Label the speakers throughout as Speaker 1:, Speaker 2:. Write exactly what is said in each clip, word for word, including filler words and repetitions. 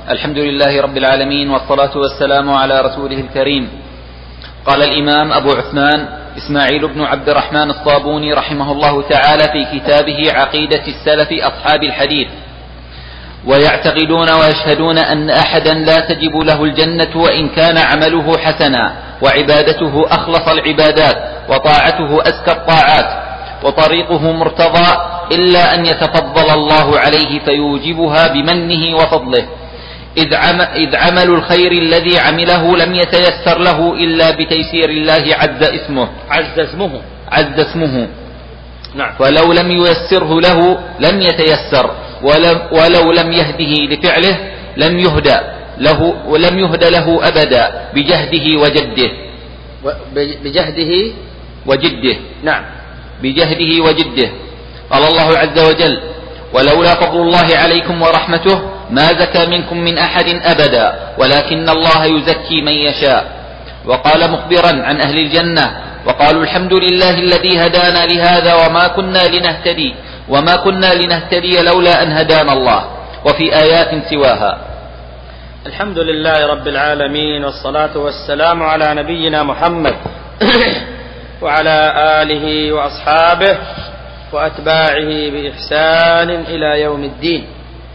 Speaker 1: الحمد لله رب العالمين، والصلاة والسلام على رسوله الكريم. قال الإمام أبو عثمان إسماعيل بن عبد الرحمن الصابوني رحمه الله تعالى في كتابه عقيدة السلف أصحاب الحديث: ويعتقدون ويشهدون أن أحدا لا تجب له الجنة وإن كان عمله حسنا، وعبادته أخلص العبادات، وطاعته أزكى الطاعات، وطريقه مرتضى، إلا أن يتفضل الله عليه فيوجبها بمنه وفضله، إذ, عم إذ عمل الخير الذي عمله لم يتيسر له إلا بتيسير الله عز اسمه
Speaker 2: عز اسمه
Speaker 1: عز اسمه
Speaker 2: نعم.
Speaker 1: ولو لم ييسره له لم يتيسر، ولم ولو لم يهده لفعله لم يهدى له ولم يهدى له أبدا بجهده وجده
Speaker 2: بجهده
Speaker 1: وجده
Speaker 2: نعم
Speaker 1: بجهده وجده. قال الله عز وجل: ولولا فضل الله عليكم ورحمته ما زكى منكم من أحد أبدا ولكن الله يزكي من يشاء. وقال مخبرا عن أهل الجنة: وقالوا الحمد لله الذي هدانا لهذا وما كنا لنهتدي وما كنا لنهتدي لولا أن هدانا الله. وفي آيات سواها.
Speaker 2: الحمد لله رب العالمين، والصلاة والسلام على نبينا محمد وعلى آله وأصحابه وأتباعه بإحسان إلى يوم الدين.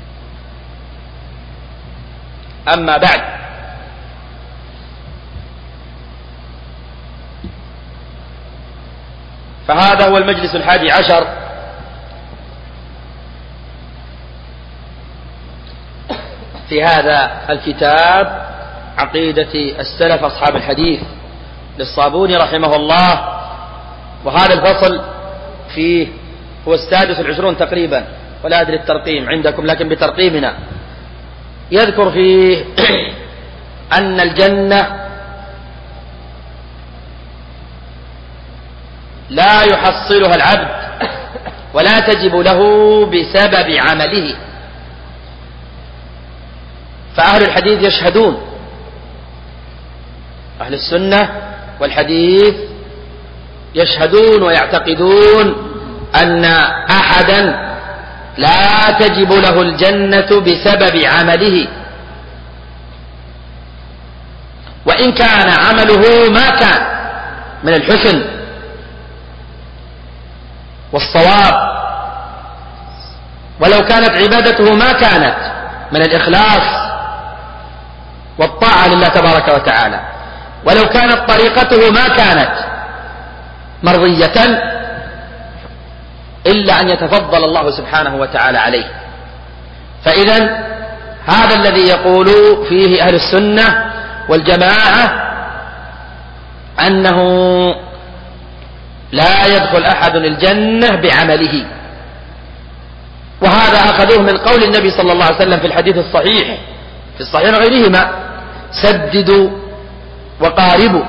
Speaker 2: أما بعد، فهذا هو المجلس الحادي عشر في هذا الكتاب عقيدة السلف أصحاب الحديث للصابوني رحمه الله. وهذا الفصل فيه هو السادس والعشرون تقريبا، ولا أدري الترقيم عندكم لكن بترقيمنا. يذكر فيه أن الجنة لا يحصلها العبد ولا تجب له بسبب عمله. فأهل الحديث يشهدون، أهل السنة والحديث يشهدون ويعتقدون أن أحدا لا تجب له الجنة بسبب عمله، وإن كان عمله ما كان من الحسن والصواب، ولو كانت عبادته ما كانت من الإخلاص والطاعة لله تبارك وتعالى، ولو كانت طريقته ما كانت مرضية، إلا أن يتفضل الله سبحانه وتعالى عليه. فإذا هذا الذي يقول فيه أهل السنة والجماعة أنه لا يدخل أحد الجنة بعمله، وهذا أخذوه من قول النبي صلى الله عليه وسلم في الحديث الصحيح في الصحيح وغيرهما: سددوا وقاربوا.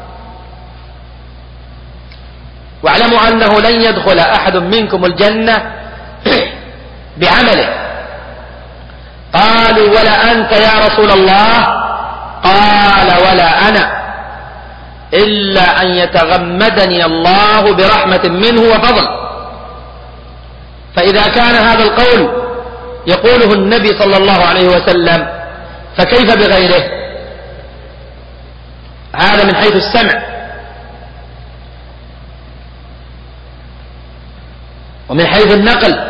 Speaker 2: واعلموا أنه لن يدخل أحد منكم الجنة بعمله. قالوا: ولا أنت يا رسول الله؟ قال: ولا أنا، إلا أن يتغمدني الله برحمة منه وفضل. فإذا كان هذا القول يقوله النبي صلى الله عليه وسلم فكيف بغيره؟ هذا من حيث السمع. ومن حيث النقل،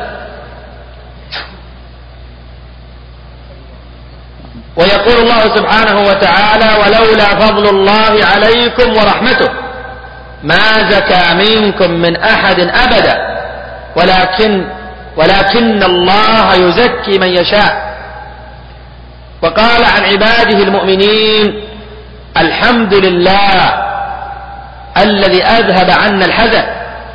Speaker 2: ويقول الله سبحانه وتعالى: ولولا فضل الله عليكم ورحمته ما زكى منكم من أحد أبدا ولكن ولكن الله يزكي من يشاء. وقال عن عباده المؤمنين: الحمد لله الذي أذهب عنا الحزن،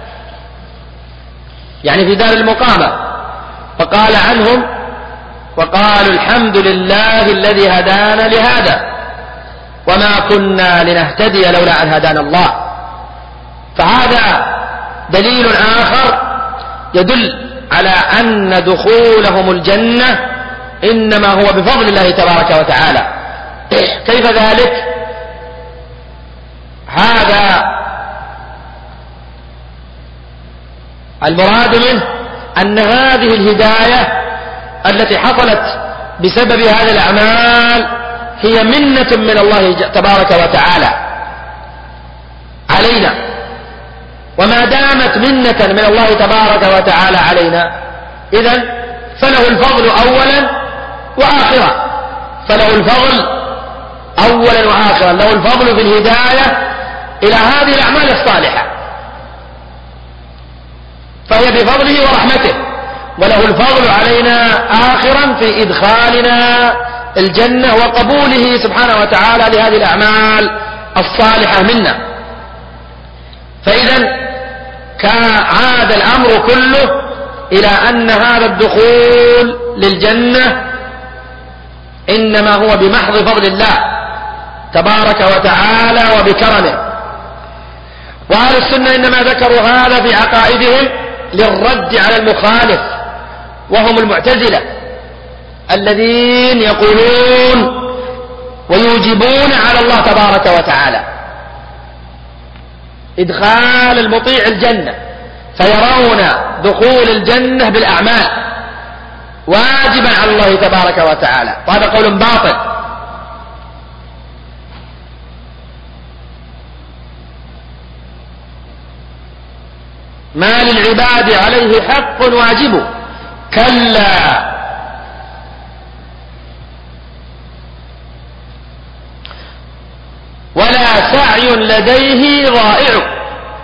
Speaker 2: يعني في دار المقامة. فقال عنهم: وقالوا الحمد لله الذي هدانا لهذا وما كنا لنهتدي لولا أن هدانا الله. فهذا دليل آخر يدل على أن دخولهم الجنة إنما هو بفضل الله تبارك وتعالى. كيف ذلك؟ هذا المراد منه أن هذه الهداية التي حصلت بسبب هذه الأعمال هي منة من الله تبارك وتعالى علينا. وما دامت منة من الله تبارك وتعالى علينا إذن فله الفضل أولا وآخرا، فله الفضل أولا وآخرا، له الفضل في الهداية إلى هذه الأعمال الصالحة، فهي بفضله ورحمته، وله الفضل علينا آخرا في إدخالنا الجنة وقبوله سبحانه وتعالى لهذه الأعمال الصالحة منا. فإذا عاد الأمر كله إلى أن هذا الدخول للجنة إنما هو بمحض فضل الله تبارك وتعالى وبكرمه. وأهل السنة إنما ذكروا هذا في عقائدهم للرد على المخالف، وهم المعتزلة الذين يقولون ويوجبون على الله تبارك وتعالى إدخال المطيع الجنة، فيرون دخول الجنة بالأعمال واجبا على الله تبارك وتعالى، وهذا قول باطل. ما للعباد عليه حق واجب، كلا ولا سعي لديه ضائع.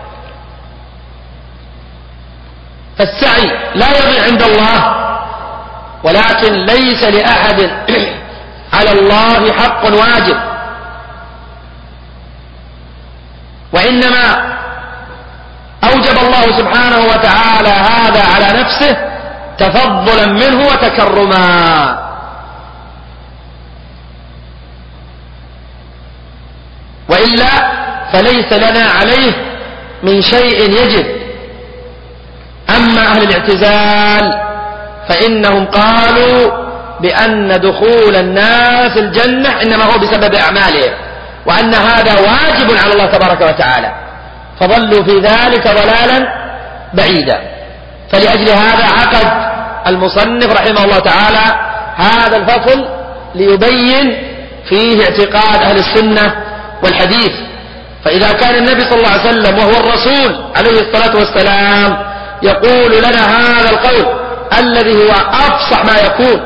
Speaker 2: فالسعي لا يضيع عند الله، ولكن ليس لأحد على الله حق واجب، وإنما أوجب الله سبحانه وتعالى هذا على نفسه تفضلا منه وتكرما. وإلا فليس لنا عليه من شيء يجب. أما أهل الاعتزال فإنهم قالوا بأن دخول الناس الجنة إنما هو بسبب أعمالهم، وأن هذا واجب على الله تبارك وتعالى، فضلوا في ذلك ضلالا بعيدا. فلأجل هذا عقد المصنف رحمه الله تعالى هذا الفصل ليبين فيه اعتقاد أهل السنة والحديث. فإذا كان النبي صلى الله عليه وسلم وهو الرسول عليه الصلاة والسلام يقول لنا هذا القول الذي هو أفصح ما يكون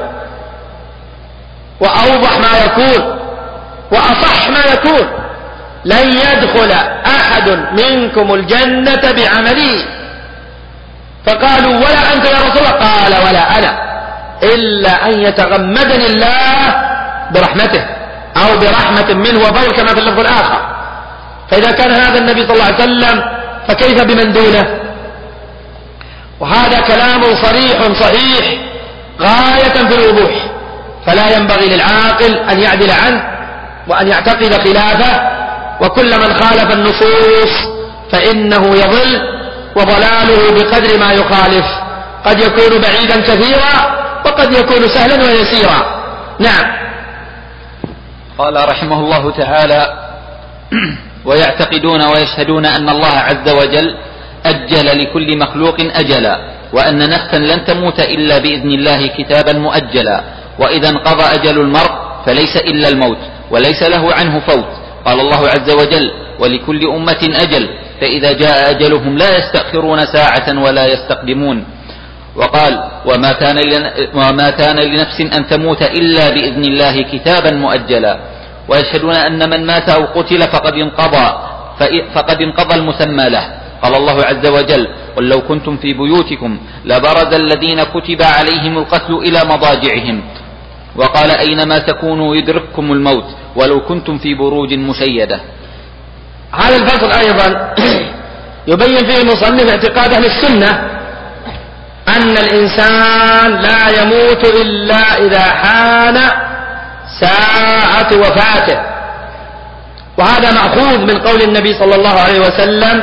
Speaker 2: وأوضح ما يكون وأصح ما يكون: لن يدخل أحد منكم الجنة بعمله. فقالوا: ولا أنت يا رسول الله؟ قال: ولا أنا، إلا أن يتغمدني الله برحمته أو برحمة منه وفضل، كما في اللفظ الآخر. فإذا كان هذا النبي صلى الله عليه وسلم فكيف بمن دونه؟ وهذا كلام صريح صحيح غاية في الوضوح، فلا ينبغي للعاقل أن يعدل عنه وأن يعتقد خلافه، وكل من خالف النصوص فإنه يضل، وضلاله بقدر ما يخالف قد يكون بعيدا كثيرا وقد يكون سهلا ويسيرا. نعم.
Speaker 1: قال رحمه الله تعالى: ويعتقدون ويشهدون أن الله عز وجل أجل لكل مخلوق أجلا، وأن نفسا لن تموت إلا بإذن الله كتابا مؤجلا، وإذا انقضى أجل المرء فليس إلا الموت وليس له عنه فوت. قال الله عز وجل: ولكل أمة أجل، فإذا جاء أجلهم لا يستأخرون ساعة ولا يستقدمون. وقال: وما كان وما كان لنفس أن تموت إلا بإذن الله كتابا مؤجلا. ويشهدون أن من مات أو قتل فقد انقضى فقد انقضى المسمى له. قال الله عز وجل: قل لو كنتم في بيوتكم لبرز الذين كتب عليهم القتل إلى مضاجعهم. وقال: أينما تكونوا يدرككم الموت ولو كنتم في بروج مشيدة.
Speaker 2: هذا الفصل أيضا يبين فيه المصنف اعتقاد أهل السنة أن الإنسان لا يموت إلا إذا حان ساعة وفاته، وهذا مأخوذ من قول النبي صلى الله عليه وسلم: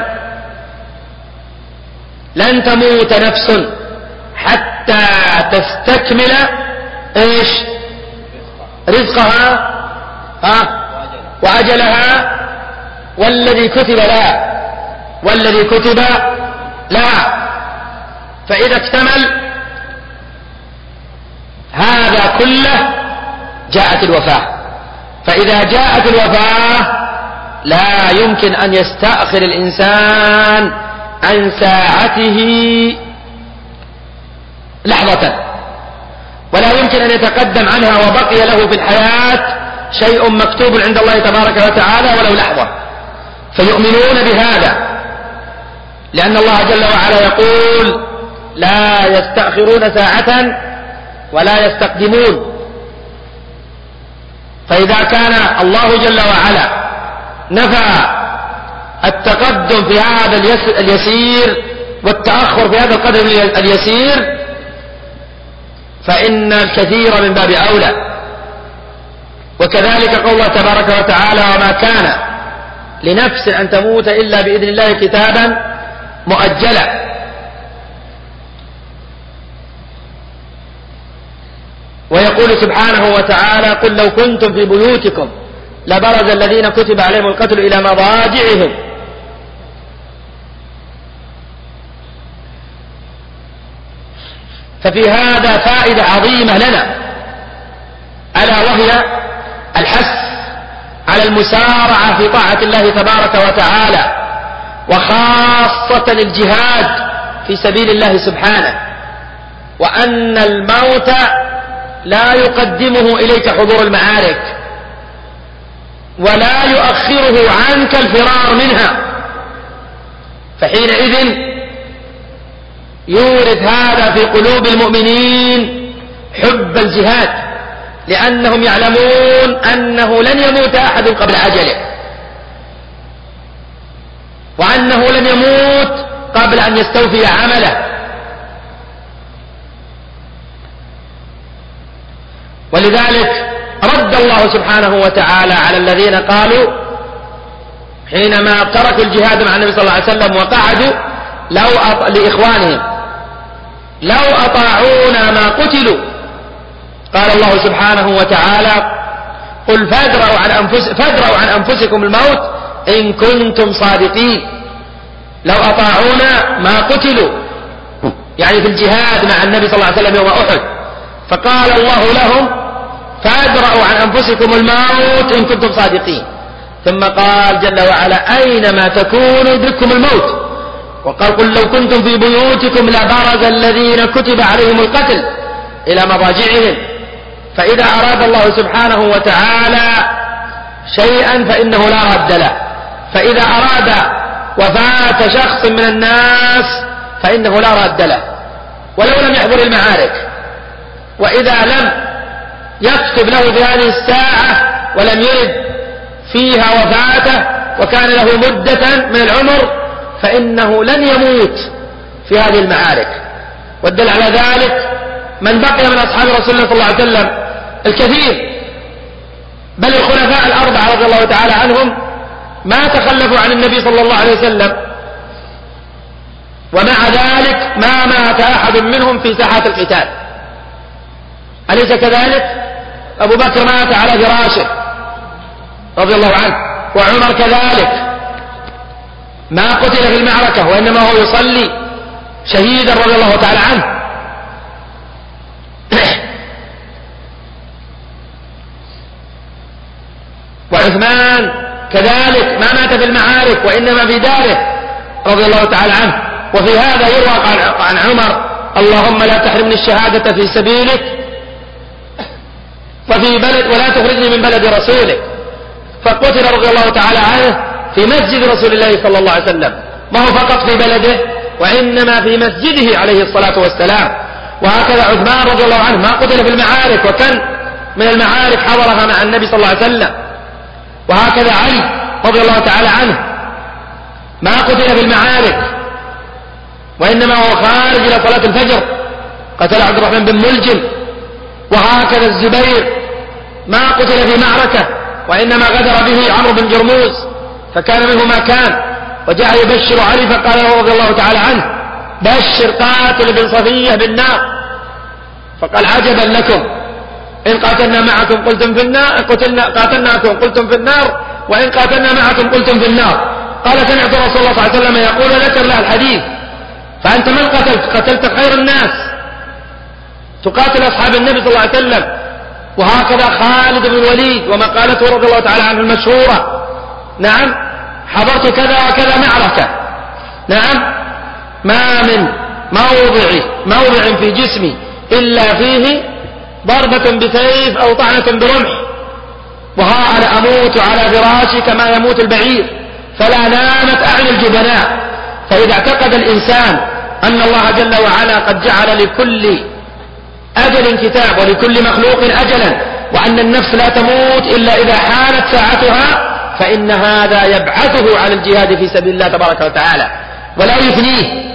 Speaker 2: لن تموت نفس حتى تستكمل ايش رزقها ها وأجلها والذي كتب لها والذي كتب لها. فإذا اكتمل هذا كله جاءت الوفاة. فإذا جاءت الوفاة لا يمكن أن يستأخر الإنسان عن ساعته لحظة، ولا يمكن أن يتقدم عنها وبقي له في الحياة شيء مكتوب عند الله تبارك وتعالى ولو لحظة. فيؤمنون بهذا، لأن الله جل وعلا يقول لا يستأخرون ساعة ولا يستقدمون. فإذا كان الله جل وعلا نفى التقدم في هذا اليسير والتأخر في هذا القدر اليسير، فإن الكثير من باب أولى. وكذلك قول الله تبارك وتعالى وما كان لنفس أن تموت إلا بإذن الله كتابا مؤجلا. ويقول سبحانه وتعالى قل لو كنتم في بيوتكم لبرز الذين كتب عليهم القتل إلى مضاجعهم. ففي هذا فائدة عظيمة لنا، ألا وهي الحث على المسارعة في طاعة الله تبارك وتعالى، وخاصة الجهاد في سبيل الله سبحانه، وأن الموت لا يقدمه إليك حضور المعارك، ولا يؤخره عنك الفرار منها. فحينئذ يورث هذا في قلوب المؤمنين حب الجهاد، لأنهم يعلمون أنه لن يموت أحد قبل أجله، وأنه لن يموت قبل أن يستوفي عمله. ولذلك رد الله سبحانه وتعالى على الذين قالوا حينما تركوا الجهاد مع النبي صلى الله عليه وسلم وقعدوا لو أط... لإخوانهم لو أطاعونا ما قتلوا. قال الله سبحانه وتعالى قل فادرأوا عن, أنفس... فادرأوا عن أنفسكم الموت إن كنتم صادقين. لو أطاعونا ما قتلوا، يعني في الجهاد مع النبي صلى الله عليه وسلم يوم أحد. فقال الله لهم فادرأوا عن أنفسكم الموت إن كنتم صادقين. ثم قال جل وعلا أينما تكونوا يدرككم الموت. وقال قل لو كنتم في بيوتكم لبرز الذين كتب عليهم القتل إلى مضاجعهم. فإذا أراد الله سبحانه وتعالى شيئا فإنه لا رد له. فإذا أراد وفاة شخص من الناس فإنه لا رد له ولو لم يحضر المعارك. وإذا لم يكتب له في هذه الساعة ولم يرد فيها وفاته وكان له مدة من العمر فإنه لن يموت في هذه المعارك. والدل على ذلك من بقي من أصحاب رسول الله صلى الله عليه وسلم الكثير، بل الخلفاء الأربعة رضي الله تعالى عنهم ما تخلفوا عن النبي صلى الله عليه وسلم، ومع ذلك ما مات أحد منهم في ساحات القتال. أليس كذلك؟ أبو بكر مات على فراشه رضي الله عنه، وعمر كذلك ما قتل في المعركة وإنما هو يصلي شهيدا رضي الله تعالى عنه. وعثمان كذلك ما مات في المعارك وإنما في داره رضي الله تعالى عنه. وفي هذا يروى عن عمر اللهم لا تحرمني الشهادة في سبيلك وفي بلد ولا تخرجني من بلد رسولك. فقتل رضي الله تعالى عنه في مسجد رسول الله صلى الله عليه وسلم، ما هو فقط في بلده وإنما في مسجده عليه الصلاة والسلام. وهكذا عثمان رضي الله عنه ما قتل في المعارك، وكان من المعارك حضرها مع النبي صلى الله عليه وسلم. وهكذا علي رضي الله تعالى عنه ما قتل في المعارك وإنما هو خارج إلى صلاة الفجر قتل عبد الرحمن بن ملجم. وهكذا الزبير ما قتل في معركة وإنما غدر به عمرو بن جرموز فكان منه ما كان، وجاء يبشر علي فقال له رضي الله تعالى عنه بشر قاتل بن صفية بالنار. فقال عجبا لكم إن قاتلنا معكم قلتم في النار، قتلنا قاتلناكم قلتم في النار، وإن قاتلنا معكم قلتم في النار. قال سمعت رسول الله صلى الله عليه وسلم يقول ذكر له الحديث فأنت من قتلت؟ قتلت خير الناس، تقاتل أصحاب النبي صلى الله عليه وسلم وهكذا خالد بن الوليد ومقالته رضي الله تعالى عنه المشهورة: نعم حضرت كذا وكذا معركة، نعم ما من موضع موضع في جسمي إلا فيه ضربة بسيف أو طعنة برمح، وها أنا أموت على فراشي كما يموت البعير، فلا نامت أعين الجبناء. فإذا اعتقد الإنسان أن الله جل وعلا قد جعل لكل أجل كتاب ولكل مخلوق أجلا، وأن النفس لا تموت إلا إذا حانت ساعتها، فإن هذا يبعثه على الجهاد في سبيل الله تبارك وتعالى ولا يثنيه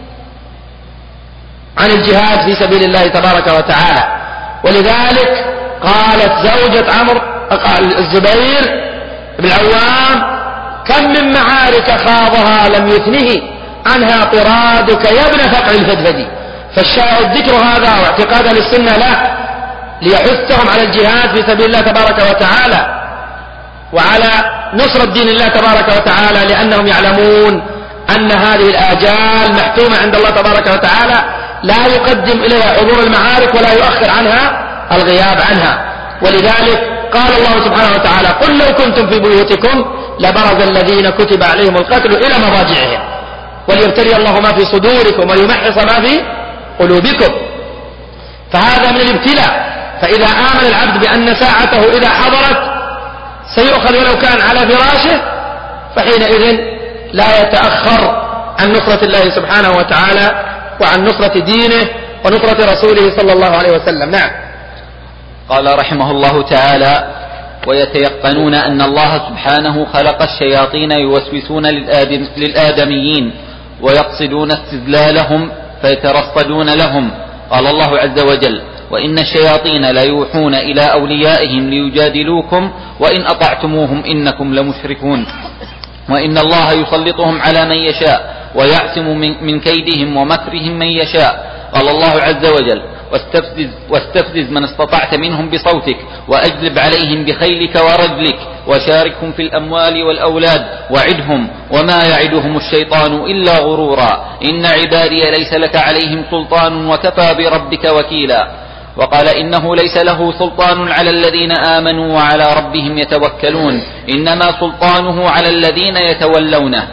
Speaker 2: عن الجهاد في سبيل الله تبارك وتعالى. ولذلك قالت زوجة عمرو الزبير بن العوام: كم من معارك خاضها لم يثنه عنها طرادك يا ابن فقع الفدفدي. فالشاهد ذكر هذا واعتقادا للسنة له ليحثهم على الجهاد في سبيل الله تبارك وتعالى وعلى نصرة دين الله تبارك وتعالى، لأنهم يعلمون أن هذه الآجال محتومة عند الله تبارك وتعالى، لا يقدم إليها حضور المعارك ولا يؤخر عنها الغياب عنها. ولذلك قال الله سبحانه وتعالى: قل لو كنتم في بيوتكم لبرز الذين كتب عليهم القتل إلى مضاجعهم وليبتلي الله ما في صدوركم وليمحص ما في قلوبكم. فهذا من الابتلاء. فإذا آمن العبد بأن ساعته إذا حضرت سيؤخذ ولو كان على فراشه، فحينئذ لا يتأخر عن نصرة الله سبحانه وتعالى وعن نصرة دينه ونصرة رسوله صلى الله عليه وسلم. نعم.
Speaker 1: قال رحمه الله تعالى: ويتيقنون أن الله سبحانه خلق الشياطين يوسوسون للآدم للآدميين ويقصدون استذلالهم فيترصدون لهم. قال الله عز وجل: وإن الشياطين ليوحون إلى أوليائهم ليجادلوكم وإن أطعتموهم إنكم لمشركون. وإن الله يسلطهم على من يشاء ويعصم من كيدهم ومكرهم من يشاء. قال الله عز وجل: واستفزز, واستفزز من استطعت منهم بصوتك وأجلب عليهم بخيلك ورجلك وشاركهم في الأموال والأولاد وعدهم وما يعدهم الشيطان إلا غرورا إن عبادي ليس لك عليهم سلطان وكفى بربك وكيلا. وقال: إنه ليس له سلطان على الذين آمنوا وعلى ربهم يتوكلون إنما سلطانه على الذين يتولونه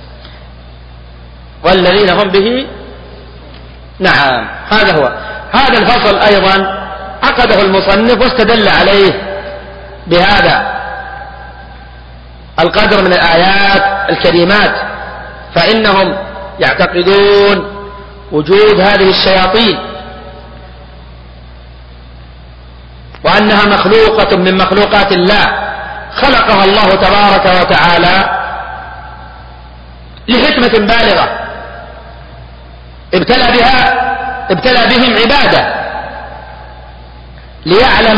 Speaker 2: والذين هم به. نعم، هذا هو. هذا الفصل أيضا عقده المصنف واستدل عليه بهذا القدر من الآيات الكريمات، فإنهم يعتقدون وجود هذه الشياطين وأنها مخلوقة من مخلوقات الله، خلقها الله تبارك وتعالى لحكمة بالغة، ابتلى بها ابتلى بهم عباده ليعلم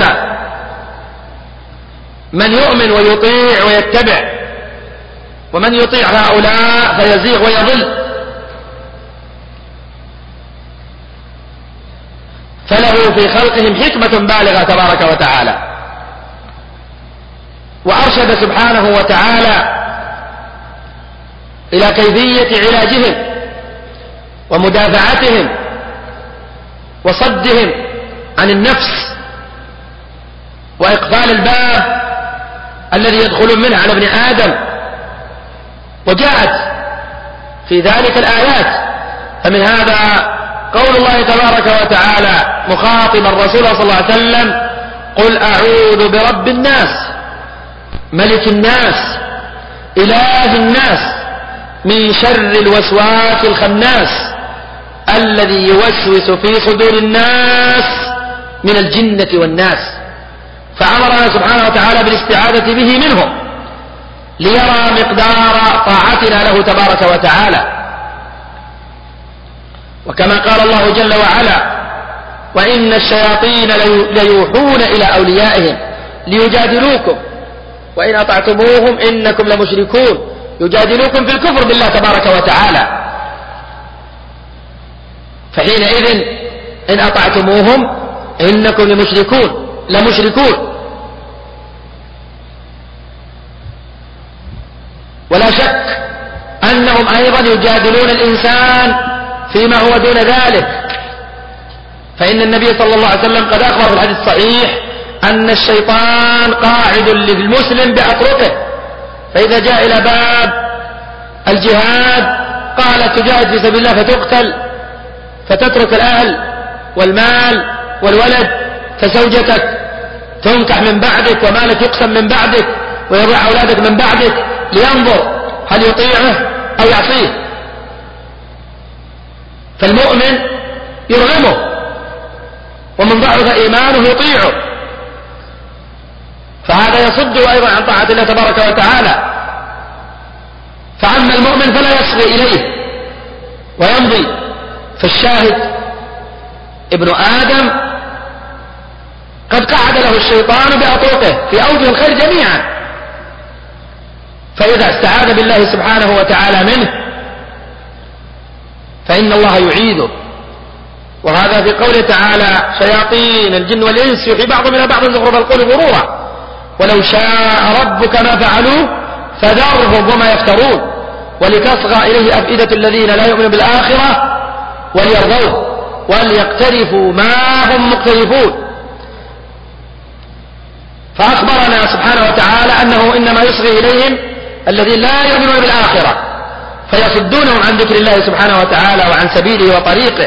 Speaker 2: من يؤمن ويطيع ويتبع، ومن يطيع هؤلاء فيزيغ ويضل. فله في خلقهم حكمة بالغة تبارك وتعالى، وأرشد سبحانه وتعالى إلى كيفية علاجهم ومدافعتهم وصدهم عن النفس وإقفال الباب الذي يدخلون منه على ابن آدم. وجاءت في ذلك الآيات، فمن هذا قول الله تبارك وتعالى مخاطبا الرسول صلى الله عليه وسلم: قل أعوذ برب الناس ملك الناس إله الناس من شر الوسواس الخناس الذي يوسوس في صدور الناس من الجنة والناس. فأمرنا سبحانه وتعالى بالاستعاذة به منه ليرى مقدار طاعتنا له تبارك وتعالى. وكما قال الله جل وعلا: وإن الشياطين ليوحون إلى أوليائهم ليجادلوكم وإن أطعتموهم إنكم لمشركون. يجادلوكم في الكفر بالله تبارك وتعالى، فحينئذ إن أطعتموهم إنكم لمشركون لمشركون ولا شك أنهم أيضا يجادلون الإنسان فيما هو دون ذلك، فإن النبي صلى الله عليه وسلم قد أخبر في الحديث الصحيح أن الشيطان قاعد للمسلم بأطرقه، فإذا جاء إلى باب الجهاد قال تجاهد في سبيل الله فتقتل، فتترك الأهل والمال والولد، فزوجتك تنكح من بعدك ومالك يقسم من بعدك ويضيع أولادك من بعدك، لينظر هل يطيعه أو يعصيه. فالمؤمن يرغمه، ومن ضعف إيمانه يطيعه، فهذا يصده أيضا عن طاعة الله تبارك وتعالى. فأما المؤمن فلا يصغي إليه ويمضي. فالشاهد ابن آدم قد قعد له الشيطان بأطرقه في أوجه الخير جميعا، فإذا استعاذ بالله سبحانه وتعالى منه فإن الله يعيذه. وهذا في قوله تعالى شياطين الجن والإنس يوحي بعضهم إلى بعض زخرف القول غرورا ولو شاء ربك ما فعلوه فذرهم وما يفترون ولتصغى إليه أفئدة الذين لا يؤمنون بالآخرة وليرضوه وليقترفوا ما هم مقترفون. فأخبرنا سبحانه وتعالى أنه إنما يصغي إليهم الذين لا يؤمنون بالآخرة فيصدونهم عن ذكر الله سبحانه وتعالى وعن سبيله وطريقه،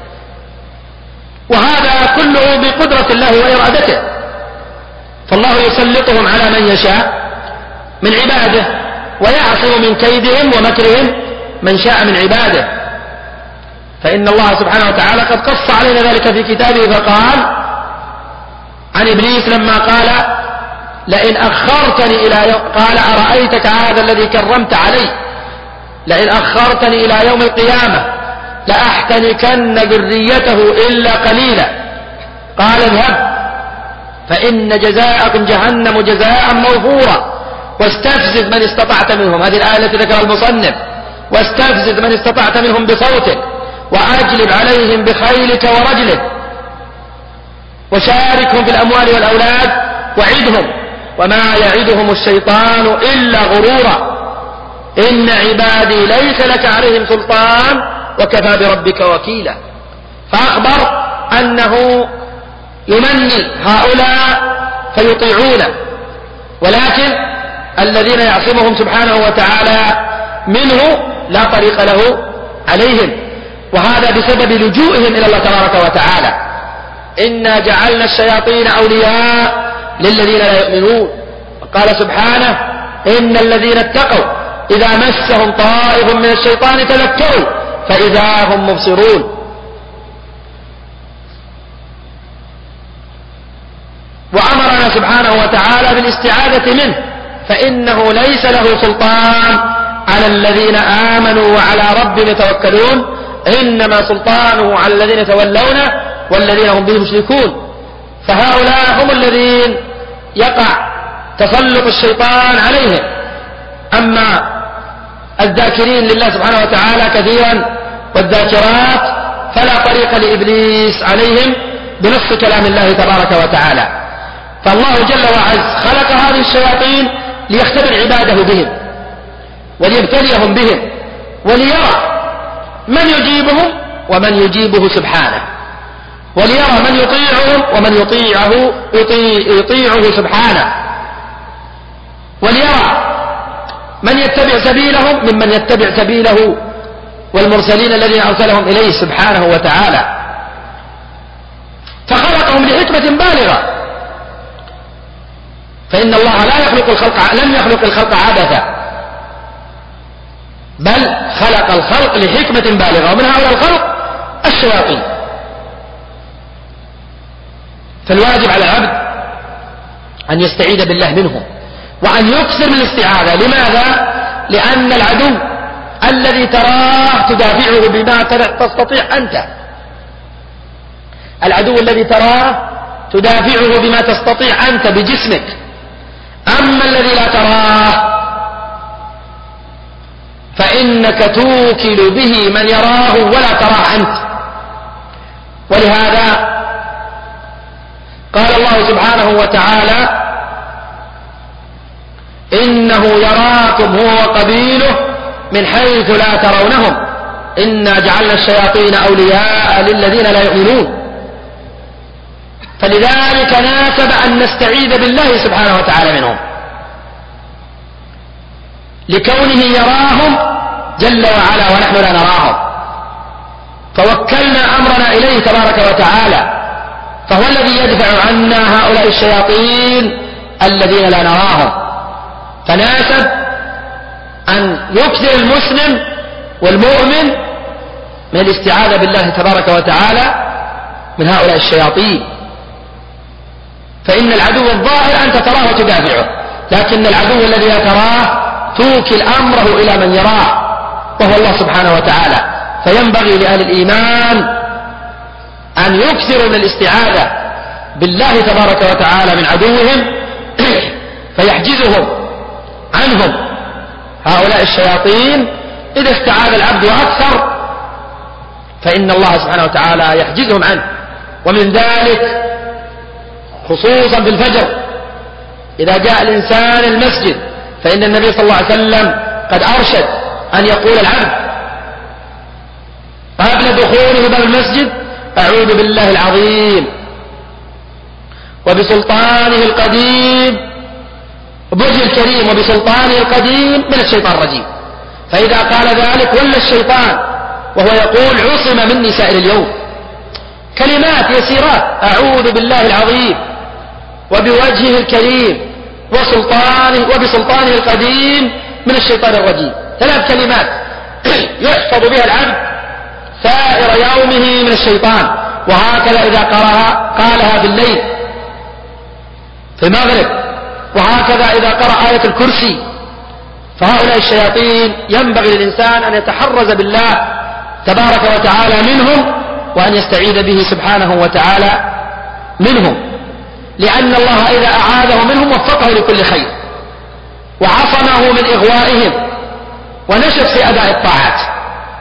Speaker 2: وهذا كله بقدرة الله وإرادته. فالله يسلطهم على من يشاء من عباده ويعصم من كيدهم ومكرهم من شاء من عباده. فإن الله سبحانه وتعالى قد قص علينا ذلك في كتابه فقال عن إبليس لما قال لئن أخرتني إلى يوم، قال أرأيتك هذا الذي كرمت علي، لئن أخرتني إلى يوم القيامة لأحتنكن ذريته إلا قليلا. قال اذهب فإن جزاءكم جهنم جزاء موفورا واستفزز من استطعت منهم، هذه الآية التي ذكرها المصنف، واستفزز من استطعت منهم بصوتك وأجلب عليهم بخيلك ورجلك وشاركهم في الأموال والأولاد وعدهم وما يعدهم الشيطان إلا غرورا إن عبادي ليس لك عليهم سلطان وكفى بربك وكيلا. فأخبر أنه يمني هؤلاء فيطيعونه، ولكن الذين يعصمهم سبحانه وتعالى منه لا طريق له عليهم، وهذا بسبب لجوئهم إلى الله تبارك وتعالى. إنا جعلنا الشياطين أولياء للذين لا يؤمنون. قال سبحانه إن الذين اتقوا إذا مسهم طائف من الشيطان تذكروا فإذا هم مبصرون. وأمرنا سبحانه وتعالى بالاستعاذة منه، فإنه ليس له سلطان على الذين آمنوا وعلى ربهم يتوكلون، إنما سلطانه على الذين يتولونه والذين هم به مشركون. فهؤلاء هم الذين يقع تسلط الشيطان عليهم. أما الذاكرين لله سبحانه وتعالى كثيرا والذاكرات فلا طريق لإبليس عليهم بنص كلام الله تبارك وتعالى. فالله جل وعز خلق هذه الشياطين ليختبر عباده بهم وليبتليهم بهم وليرى من يجيبهم ومن يجيبه سبحانه، وليرى من يطيعهم ومن يطيعه يطيع يطيعه سبحانه، وليرى من يتبع سبيلهم ممن يتبع سبيله والمرسلين الذين أرسلهم إليه سبحانه وتعالى. فخلقهم لحكمة بالغة، فإن الله لا يخلق الخلق لم يخلق الخلق عبثا، بل خلق الخلق لحكمة بالغة، ومن هؤلاء الخلق الشياطين. فالواجب على العبد أن يستعيذ بالله منهم وأن يكثر من الاستعاذة. لماذا؟ لأن العدو الذي تراه تدافعه بما تستطيع أنت، العدو الذي تراه تدافعه بما تستطيع أنت بجسمك. أما الذي لا تراه فإنك توكل به من يراه ولا تراه أنت. ولهذا قال الله سبحانه وتعالى إنه يراكم هو وقبيله من حيث لا ترونهم إنا جعلنا الشياطين أولياء للذين لا يؤمنون. فلذلك ناسب أن نستعيذ بالله سبحانه وتعالى منهم، لكونه يراهم جل وعلا ونحن لا نراهم، فوكلنا أمرنا إليه تبارك وتعالى، فهو الذي يدفع عنا هؤلاء الشياطين الذين لا نراهم. فناسب أن يكثر المسلم والمؤمن من الاستعاذة بالله تبارك وتعالى من هؤلاء الشياطين، فإن العدو الظاهر أنت تراه وتدافعه، لكن العدو الذي لا تراه توكل أمره إلى من يراه وهو الله سبحانه وتعالى. فينبغي لأهل الإيمان أن يكثروا من الاستعاذة بالله تبارك وتعالى من عدوهم فيحجزهم عنهم هؤلاء الشياطين. إذا استعاذ العبد وأكثر فإن الله سبحانه وتعالى يحجزهم عنه. ومن ذلك خصوصا في الفجر إذا جاء الإنسان المسجد، فإن النبي صلى الله عليه وسلم قد أرشد أن يقول العبد قبل دخوله باب المسجد: أعوذ بالله العظيم وبسلطانه القديم وبوجهه الكريم وبسلطانه القديم من الشيطان الرجيم. فإذا قال ذلك ولى الشيطان وهو يقول: عصم مني سائر اليوم. كلمات يسيرات: أعوذ بالله العظيم وبوجهه الكريم وسلطانه وبسلطانه القديم من الشيطان الرجيم. ثلاث كلمات يحفظ بها العبد سائر يومه من الشيطان. وهكذا إذا قرأها قالها بالليل في المغرب، وهكذا إذا قرأ آية الكرسي. فهؤلاء الشياطين ينبغي للإنسان أن يتحرز بالله تبارك وتعالى منهم، وأن يستعيذ به سبحانه وتعالى منهم، لأن الله إذا أعاذه منهم وفقه لكل خير وعصمه من إغوائهم ونشف في أداء الطاعات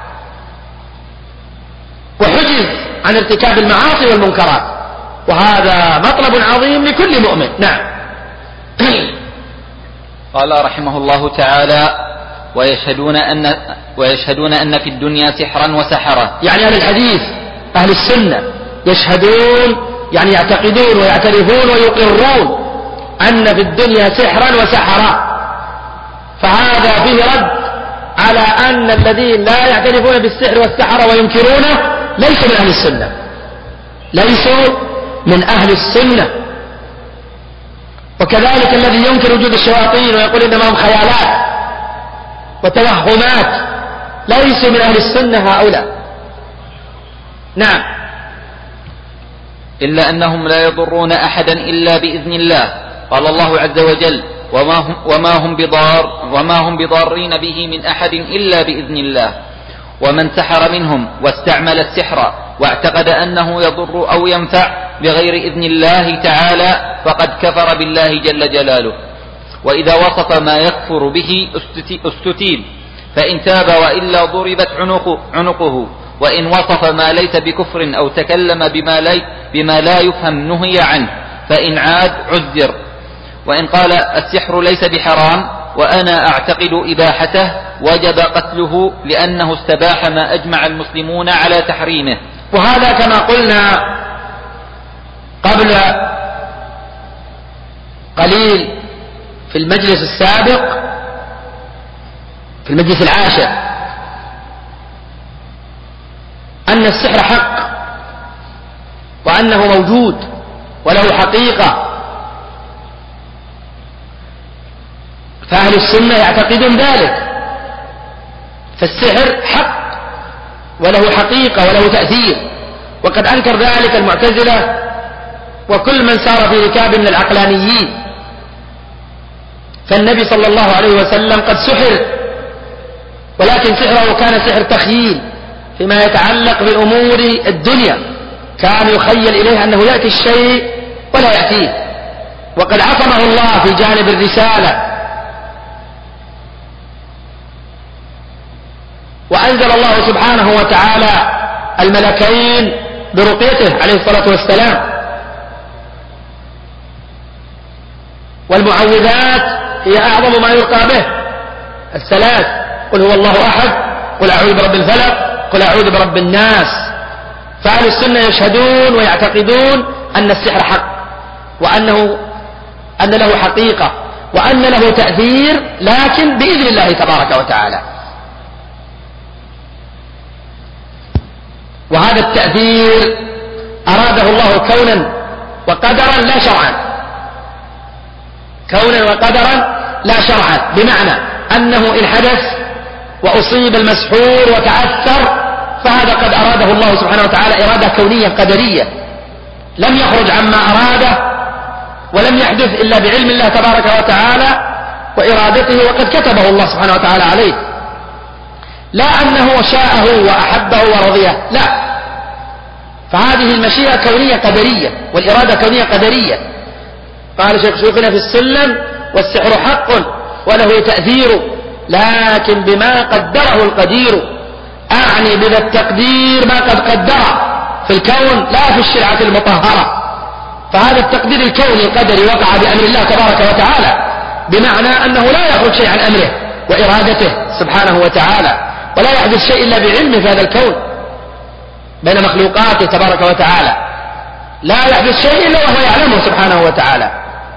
Speaker 2: وحجز عن ارتكاب المعاصي والمنكرات. وهذا مطلب عظيم لكل مؤمن. نعم.
Speaker 1: قال رحمه الله تعالى: ويشهدون أن, ويشهدون أن في الدنيا سحرا وسحرة.
Speaker 2: يعني أهل الحديث أهل السنة يشهدون، يعني يعتقدون ويعترفون ويقرون أن في الدنيا سحرا وسحرة. فهذا فيه رد على أن الذين لا يعترفون بالسحر والسحرة وينكرونه ليسوا من أهل السنة، ليسوا من أهل السنة. وكذلك الذي ينكر وجود الشياطين ويقول إنما هم خيالات وتوهمات ليسوا من أهل السنة هؤلاء. نعم.
Speaker 1: إلا أنهم لا يضرون أحدا إلا بإذن الله. قال الله عز وجل: وما هم, وما هم بضار وما هم بضارين به من أحد إلا بإذن الله. ومن سحر منهم واستعمل السحر واعتقد أنه يضر أو ينفع بغير إذن الله تعالى فقد كفر بالله جل جلاله. وإذا وصف ما يكفر به استتيب، فإن تاب وإلا ضربت عنقه, عنقه وإن وصف ما ليس بكفر أو تكلم بما, لي بما لا يفهم نهي عنه، فإن عاد عذر. وإن قال السحر ليس بحرام وأنا أعتقد إباحته وجب قتله لأنه استباح ما أجمع المسلمون على تحريمه.
Speaker 2: وهذا كما قلنا قبل قليل في المجلس السابق، في المجلس العاشر، أن السحر حق وأنه موجود وله حقيقة. فأهل السنة يعتقدون ذلك، فالسحر حق وله حقيقة وله تأثير. وقد أنكر ذلك المعتزلة وكل من سار في ركاب من العقلانيين. فالنبي صلى الله عليه وسلم قد سحر، ولكن سحره كان سحر تخييل فيما يتعلق بأمور الدنيا، كان يخيل إليه أنه يأتي الشيء ولا يأتيه. وقد عصمه الله في جانب الرسالة، وأنزل الله سبحانه وتعالى الملكين برقيته عليه الصلاة والسلام. والمعوذات هي أعظم ما يلقى به الثلاث: قل هو الله أحد، قل أعوذ برب الفلق، قل أعوذ برب الناس. فأهل السنة يشهدون ويعتقدون أن السحر حق، وأنه أن له حقيقة، وأن له تأثير، لكن بإذن الله تبارك وتعالى. وهذا التأثير أراده الله كونا وقدرا لا شرعا، كونا وقدرا لا شرعا، بمعنى أنه إن حدث وأصيب المسحور وتأثر فهذا قد أراده الله سبحانه وتعالى إرادة كونية قدرية، لم يخرج عما أراده ولم يحدث إلا بعلم الله تبارك وتعالى وإرادته، وقد كتبه الله سبحانه وتعالى عليه، لا أنه شاءه وأحبه ورضيه، لا، فهذه المشيئة كونية قدرية والإرادة كونية قدرية. قال شيخ شيوخنا في السلم: والسحر حق وله تأثير، لكن بما قدره القدير. أعني بذا التقدير ما قد قدره في الكون لا في الشرعة المطهرة، فهذا التقدير الكوني القدري وقع بأمر الله تبارك وتعالى، بمعنى أنه لا يخرج شيء عن أمره وإرادته سبحانه وتعالى، ولا يحدث شيء إلا بعلمه في هذا الكون بين مخلوقاته تبارك وتعالى، لا يحدث شيء إلا وهو يعلمه سبحانه وتعالى،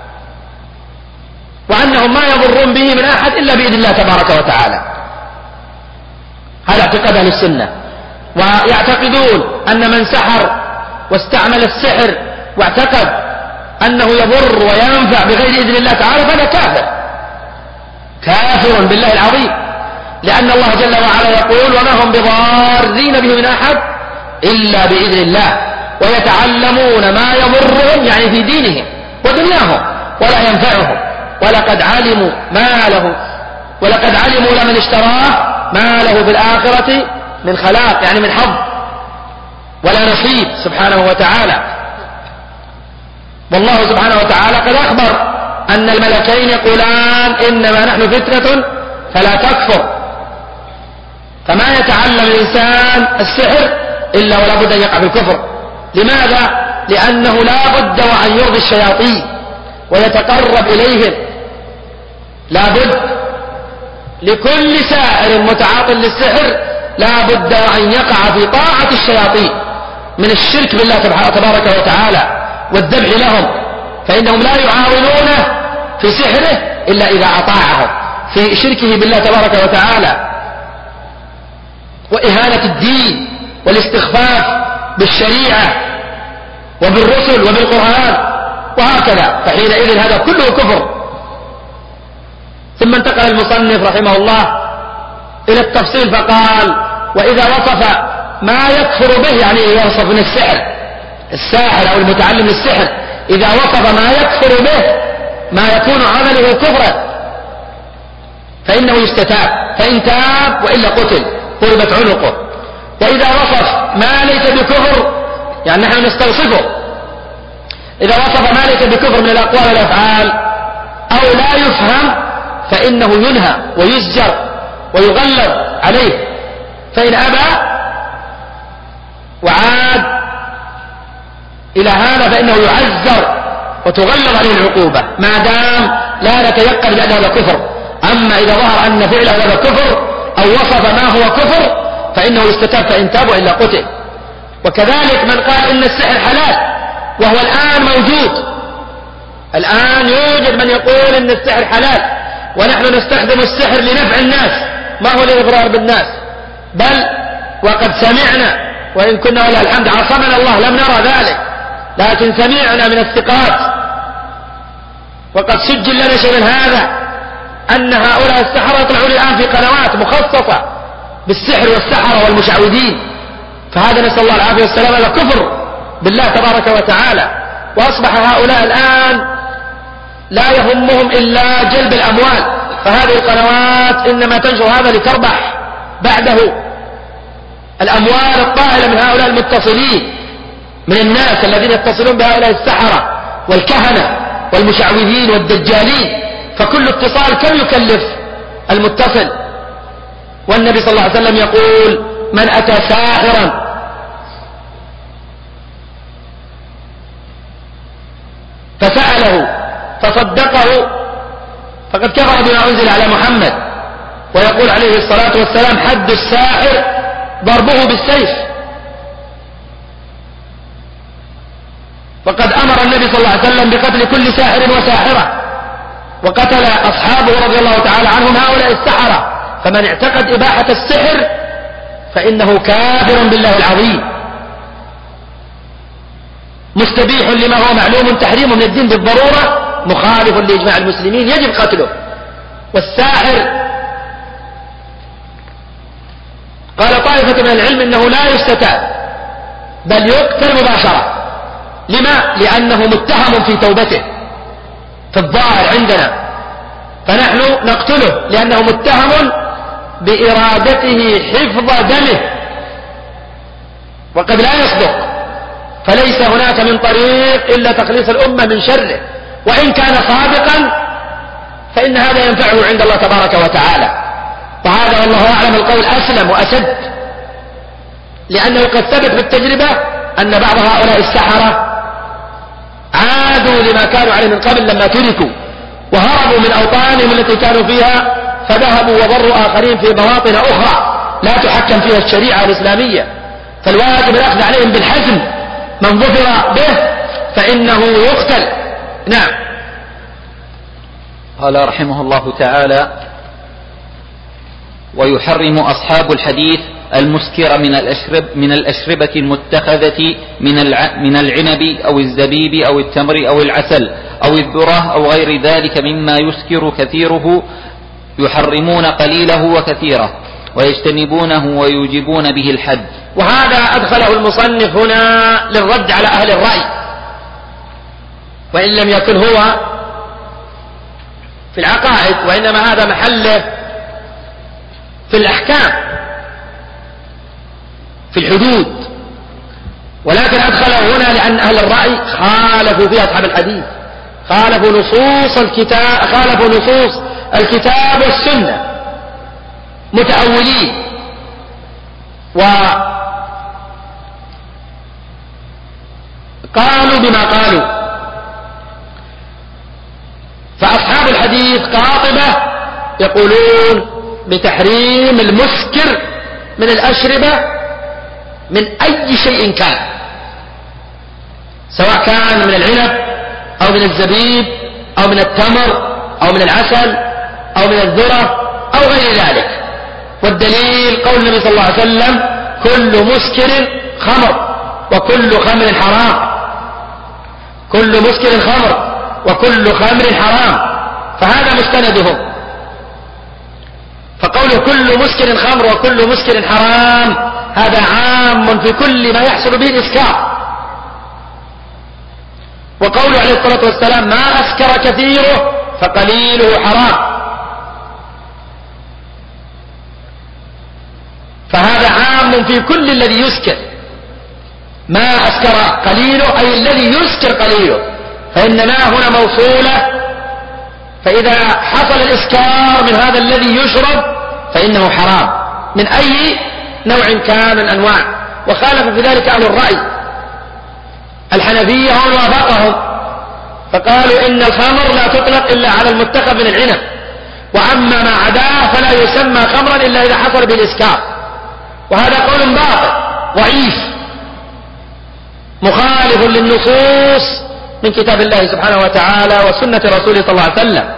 Speaker 2: وأنهم ما يضرون به من أحد إلا بإذن الله تبارك وتعالى. هذا اعتقاد أهل السنة. ويعتقدون أن من سحر واستعمل السحر واعتقد أنه يضر وينفع بغير إذن الله تعالى فهذا كافر، كافر بالله العظيم، لأن الله جل وعلا يقول: وما هم بضارين به من أحد إلا بإذن الله، ويتعلمون ما يضرهم يعني في دينهم ودنياهم ولا ينفعهم، ولقد علموا ما له ولقد علموا لمن اشتراه ما له في الآخرة من خلاق، يعني من حظ ولا نصيب سبحانه وتعالى. والله سبحانه وتعالى قد أخبر أن الملكين يقولان: إنما نحن فتنة فلا تكفر. فما يتعلم الإنسان السحر إلا ولا بد أن يقع في الكفر. لماذا؟ لأنه لا بد وأن يرضي الشياطين ويتقرب إليهم، لا بد لكل ساحر متعاطٍ للسحر لا بد وأن يقع في طاعة الشياطين من الشرك بالله تبارك وتعالى والذبح لهم، فإنهم لا يعاونونه في سحره إلا إذا أطاعهم في شركه بالله تبارك وتعالى وإهانة الدين والاستخفاف بالشريعة وبالرسل وبالقرآن وهكذا، فحينئذ هذا كله كفر. ثم انتقل المصنف رحمه الله إلى التفصيل فقال: وإذا وصف ما يكفر به، يعني يوصف من السحر، الساحر أو المتعلم للسحر إذا وصف ما يكفر به ما يكون عمله كفرا فإنه يستتاب، فإن تاب وإلا قتل ضربت عنقه. وإذا وصف ما ليس بكفر، يعني نحن نستوصفه، إذا وصف ما ليس بكفر من الأقوال والأفعال أو لا يفهم فإنه ينهى ويزجر ويغلظ عليه، فإن أبى وعاد إلى هذا فإنه يعزر وتغلظ عليه العقوبة ما دام لا نتيقن بأن هذا كفر. أما إذا ظهر أن فعله هذا كفر أو وصف ما هو كفر فإنه يستتاب، فإن تاب وإلا قتل. وكذلك من قال إن السحر حلال وهو الآن موجود، الآن يوجد من يقول إن السحر حلال ونحن نستخدم السحر لنفع الناس ما هو لإضرار بالناس، بل وقد سمعنا وإن كنا ولله الحمد عصمنا الله لم نرى ذلك، لكن سمعنا من الثقات وقد سجل لنا شيء من هذا أن هؤلاء السحرة يطلعون الآن في قنوات مخصصة بالسحر والسحرة والمشعوذين، فهذا نسأل الله العافية والسلام، هذا كفر بالله تبارك وتعالى. وأصبح هؤلاء الآن لا يهمهم إلا جلب الأموال، فهذه القنوات إنما تنشر هذا لتربح بعده الأموال الطائلة من هؤلاء المتصلين من الناس الذين يتصلون بهؤلاء السحرة والكهنة والمشعوذين والدجالين، فكل اتصال كم يكلف المتصل؟ والنبي صلى الله عليه وسلم يقول: من أتى ساحرا فسأله فصدقه فقد كفر بما أنزل على محمد. ويقول عليه الصلاة والسلام: حد الساحر ضربه بالسيف. وقد النبي صلى الله عليه وسلم بقتل كل ساحر وساحرة، وقتل أصحابه رضي الله تعالى عنهم هؤلاء السحرة. فمن اعتقد إباحة السحر فإنه كافر بالله العظيم، مستبيح لما هو معلوم تحريمه من الدين بالضرورة، مخالف لإجماع المسلمين، يجب قتله. والساحر قال طائفة من العلم إنه لا يستتاب بل يقتل مباشرة. لما؟ لأنه متهم في توبته في الظاهر عندنا، فنحن نقتله لأنه متهم بإرادته حفظ دمه وقد لا يصدق، فليس هناك من طريق إلا تخليص الأمة من شره، وإن كان صادقا فإن هذا ينفعه عند الله تبارك وتعالى. وهذا والله أعلم القول أسلم وأسد، لأنه قد ثبت بالتجربة أن بعض هؤلاء السحرة عادوا لما كانوا عليه من قبل لما تركوا، وهربوا من أوطانهم التي كانوا فيها، فذهبوا وضروا آخرين في مواطن أخرى لا تحكم فيها الشريعة الإسلامية. فالواجب الأخذ عليهم بالحزم، من ظفر به فإنه يقتل. نعم.
Speaker 1: قال رحمه الله تعالى: ويحرم أصحاب الحديث المسكر من الأشرب من الأشربة المتخذة من من العنب أو الزبيب أو التمر أو العسل أو الذرة أو غير ذلك مما يسكر كثيره، يحرمون قليله وكثيره ويجتنبونه ويوجبون به الحد.
Speaker 2: وهذا أدخله المصنف هنا للرد على أهل الرأي، وإن لم يكن هو في العقائد، وإنما هذا محله في الأحكام في الحدود، ولكن أدخله هنا لأن أهل الرأي خالفوا في أصحاب الحديث، خالفوا نصوص الكتاب خالفوا نصوص الكتاب والسنة متأولين، وقالوا بما قالوا. فأصحاب الحديث قاطبة يقولون بتحريم المسكر من الأشربة من أي شيء كان، سواء كان من العنب أو من الزبيب أو من التمر أو من العسل أو من الذرة أو غير ذلك. والدليل قول النبي صلى الله عليه وسلم: كل مسكر خمر وكل خمر حرام، كل مسكر خمر وكل خمر حرام، فهذا مستندهم. فقوله كل مسكر خمر وكل مسكر حرام هذا عام في كل ما يحصل به الإسكار. وقوله عليه الصلاة والسلام: ما أسكر كثيره فقليله حرام، فهذا عام في كل الذي يسكر. ما أسكر قليله أي الذي يسكر قليله، فإن ما هنا موصولة، فإذا حصل الإسكار من هذا الذي يشرب فإنه حرام من أي نوع كان من الأنواع. وخالف في ذلك أهل الرأي، الحنفية هم وافقهم، فقالوا إن الخمر لا تطلق إلا على المتخذ من العنب، وأما ما عداه فلا يسمى خمرا إلا إذا حصل بالإسكار. وهذا قول باطل ضعيف مخالف للنصوص من كتاب الله سبحانه وتعالى وسنة رسوله صلى الله عليه وسلم.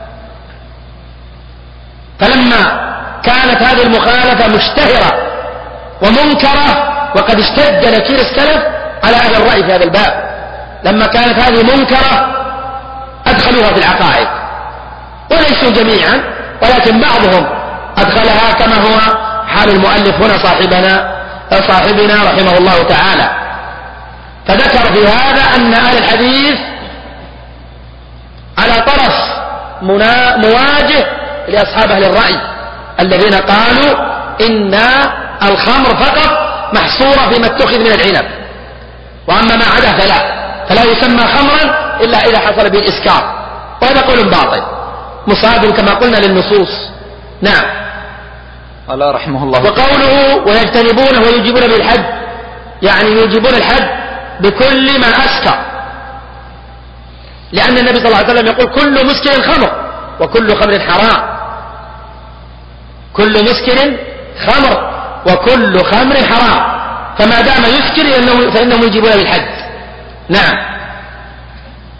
Speaker 2: فلما كانت هذه المخالفة مشتهرة ومنكرة، وقد اشتد نكير السلف على أهل الرأي في هذا الباب، لما كانت هذه منكرة أدخلوها في العقائد، وليسوا جميعا ولكن بعضهم أدخلها، كما هو حال المؤلف هنا صاحبنا صاحبنا رحمه الله تعالى. فذكر في هذا أن أهل الحديث على طرف مواجه لأصحاب أهل الرأي الذين قالوا إن الخمر فقط محصورة فيما اتخذ من العنب، وأما ما عدا فلا فلا يسمى خمرا إلا إذا حصل به الإسكار. وهذا قول باطل مصادم كما قلنا للنصوص. نعم.
Speaker 1: قال رحمه الله.
Speaker 2: وقوله ويجتنبونه ويجيبون بالحد، يعني يجيبون الحد بكل ما أسكر، لأن النبي صلى الله عليه وسلم يقول كل مسكر خمر وكل خمر حرام، كل مسكر خمر وكل خمر حرام، فما دام يسكر فإنهم يجيبون بالحد. نعم.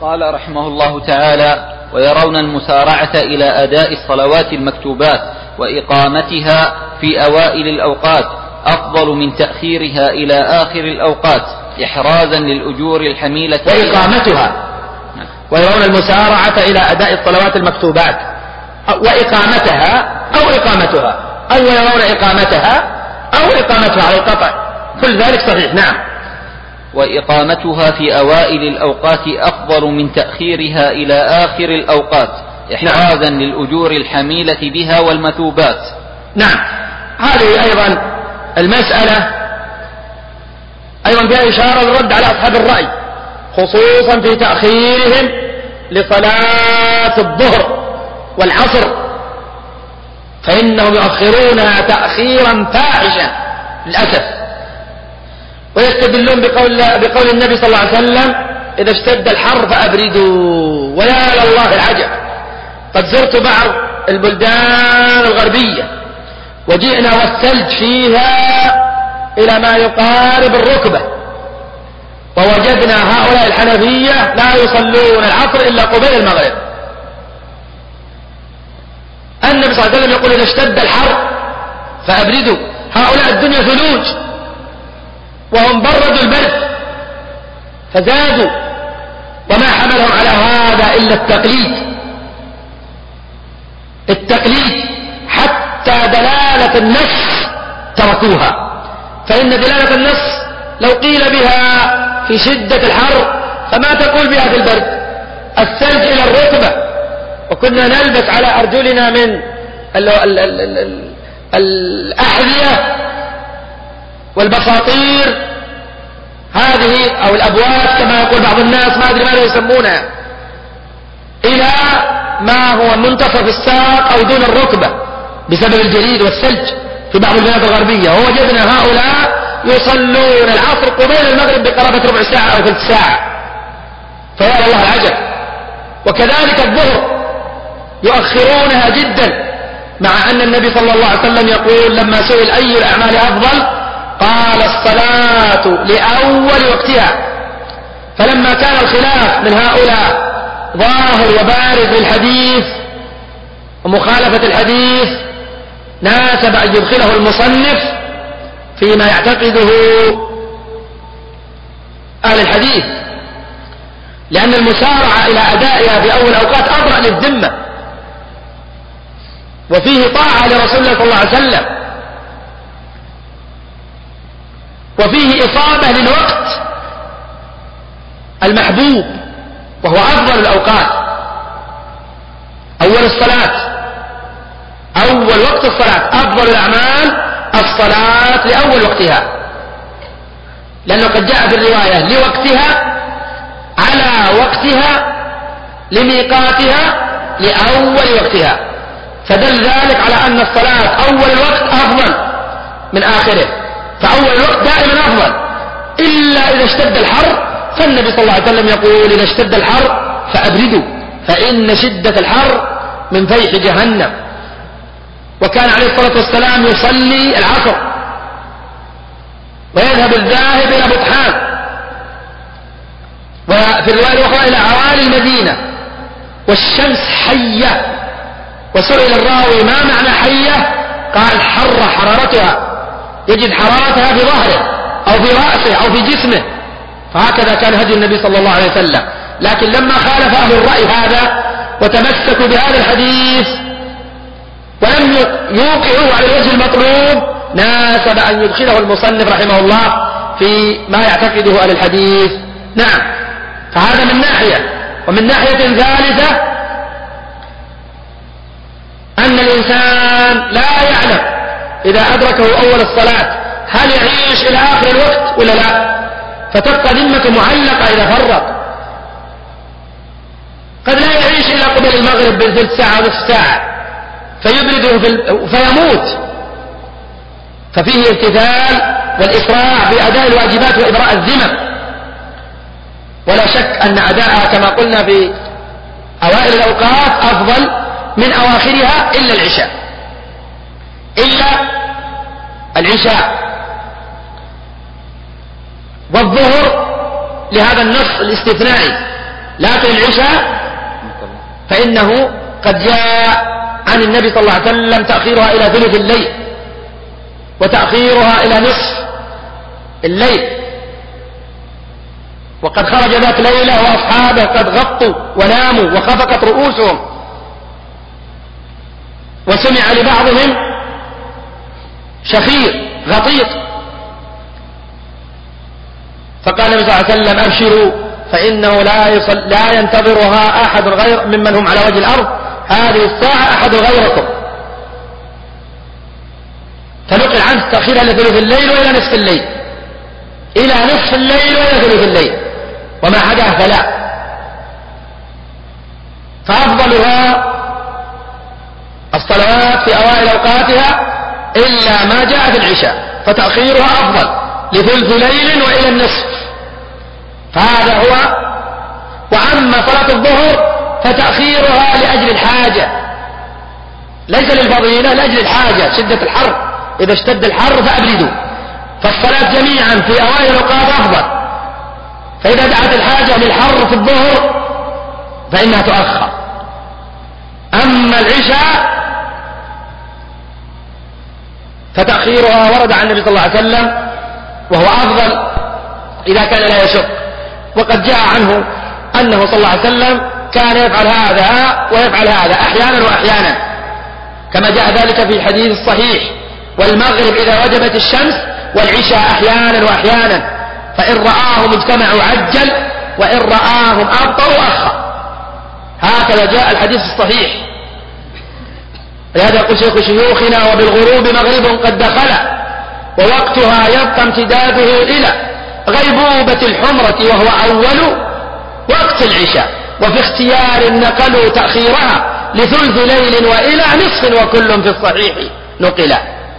Speaker 1: قال رحمه الله تعالى: ويرون المسارعة إلى أداء الصلوات المكتوبات وإقامتها في أوائل الأوقات أفضل من تأخيرها إلى آخر الأوقات إحرازا للأجور الحميلة
Speaker 2: وإقامتها. ويرون المسارعة إلى أداء الصلوات المكتوبات وإقامتها أو إقامتها أو ويرون إقامتها أو إقامتها على القطع، كل ذلك صحيح. نعم.
Speaker 1: وإقامتها في أوائل الأوقات أفضل من تأخيرها إلى آخر الأوقات إحرازا نعم. للأجور الحميلة بها والمثوبات.
Speaker 2: نعم. هذه أيضا المسألة أيضا فيها إشارة للرد على أصحاب الرأي، خصوصا في تأخيرهم لصلاة الظهر والعصر، فإنهم يؤخرونها تأخيرا فاحشا للأسف، ويستدلون بقول, بقول النبي صلى الله عليه وسلم: إذا اشتد الحر فأبردوا. ويا لله العجب، قد زرت بعض البلدان الغربية وجئنا والثلج فيها إلى ما يقارب الركبة، ووجدنا هؤلاء الحنفية لا يصلون العصر إلا قبيل المغرب. النبي صلى الله عليه وسلم يقول: إذا اشتد الحر فأبردوا. هؤلاء الدنيا ثلوج وهم بردوا البرد فزادوا، وما حملهم على هذا إلا التقليد التقليد حتى دلالة النص تركوها. فإن دلالة النص لو قيل بها في شدة الحر فما تقول بها في البرد. الثلج إلى الركبة، وكنا نلبس على أرجلنا من ال ال ال ال ال الأحذية والبساطير هذه أو الأبواب كما يقول بعض الناس، ما أدري ماذا يسمونها، إلى ما هو منتصف الساق أو دون الركبة بسبب الجليد والثلج في بعض البلاد الغربية. ووجدنا هؤلاء يصلون العصر قبيل المغرب بقرابة ربع ساعة أو ثلث ساعة، فيا الله العجب. وكذلك الظهر يؤخرونها جدا، مع أن النبي صلى الله عليه وسلم يقول لما سئل أي الأعمال أفضل قال: الصلاة لأول وقتها. فلما كان الخلاف من هؤلاء ظاهر وبارز للحديث ومخالفة الحديث، ناسب أن يدخله المصنف فيما يعتقده أهل الحديث، لأن المسارعة إلى أدائها في أول أوقات أبرأ للذمة، وفيه طاعة لرسول الله صلى الله عليه وسلم، وفيه إصابة للوقت المحبوب وهو أفضل الأوقات. أول الصلاة أول وقت الصلاة أفضل الأعمال الصلاة لأول وقتها، لأنه قد جاء في الرواية لوقتها، على وقتها، لميقاتها، لأول وقتها، فدل ذلك على أن الصلاة أول الوقت أفضل من آخره، فأول الوقت دائما أفضل، إلا إذا اشتد الحر، فالنبي صلى الله عليه وسلم يقول: إذا اشتد الحر فأبردوا فإن شدة الحر من فيح جهنم. وكان عليه الصلاة والسلام يصلي العصر ويذهب الذاهب إلى بطحان، وفي الرواية الأخرى إلى عوالي المدينة والشمس حية. وسئل الراوي: ما معنى حية؟ قال: حر حرارتها، يجد حرارتها في ظهره أو في رأسه أو في جسمه. فهكذا كان هدي النبي صلى الله عليه وسلم. لكن لما خالف أهل الرأي هذا وتمسكوا بهذا الحديث ولم يوقعوا على الوجه المطلوب، ناسب أن يدخله المصنف رحمه الله في ما يعتقده أهل الحديث. نعم. فهذا من ناحية. ومن ناحية ثالثة أن الإنسان لا يعلم إذا أدركه أول الصلاة هل يعيش إلى آخر الوقت ولا لا، فتبقى ذمته معلقة إذا فرق. قد لا يعيش إلى قبل المغرب بثلث ساعة ونصف ساعة فيبرده فيموت، ففيه امتثال والإسراع في أداء الواجبات وإبراء الذمم. ولا شك أن أداءها كما قلنا في أوائل الأوقات أفضل من أواخرها إلا العشاء إلا العشاء والظهر لهذا النص الاستثنائي، لكن العشاء فإنه قد جاء عن النبي صلى الله عليه وسلم تأخيرها إلى ثلث الليل وتأخيرها إلى نصف الليل، وقد خرج ذات ليلة وأصحابه قد غطوا وناموا وخفقت رؤوسهم، وسمع لبعضهم شخير غطيط، فقال النبي صلى الله عليه وسلم أبشروا فإنه لا, يصل لا ينتظرها أحد غير ممن هم على وجه الأرض هذه الساعة أحد غيركم. فنقل عنه تأخيرها إلى ثلث الليل وإلى نصف الليل، إلى نصف الليل وإلى ثلث الليل، وما عداه فلا. فأفضلها الصلوات في أوائل أوقاتها إلا ما جاء في العشاء، فتأخيرها أفضل لثلث ليل وإلى النصف، فهذا هو. وأما صلاة الظهر فتأخيرها لأجل الحاجة، ليس للفضيلة، لأجل الحاجة، شدة الحر، إذا اشتد الحر فأبردوا، فالصلاة جميعا في أوائل الأوقات أفضل، فإذا دعت الحاجة للحر في الظهر فإنها تؤخر. أما العشاء فتأخيرها ورد عن النبي صلى الله عليه وسلم وهو أفضل إذا كان لا يشق، وقد جاء عنه أنه صلى الله عليه وسلم كان يفعل هذا ويفعل هذا أحيانا وأحيانا، كما جاء ذلك في الحديث الصحيح: والمغرب إذا وجبت الشمس، والعشاء أحيانا وأحيانا، فإن رآهم اجتمعوا عجل وإن رآهم أبطأوا أخر. هكذا جاء الحديث الصحيح. لهذا يقول شيخ شيوخنا: وبالغروب مغرب قد دخل ووقتها يبقى امتداده إلى غيبوبة الحمرة وهو أول وقت العشاء، وفي اختيار نقلوا تأخيرها لثلث ليل وإلى نصف، وكل في الصحيح نقلا.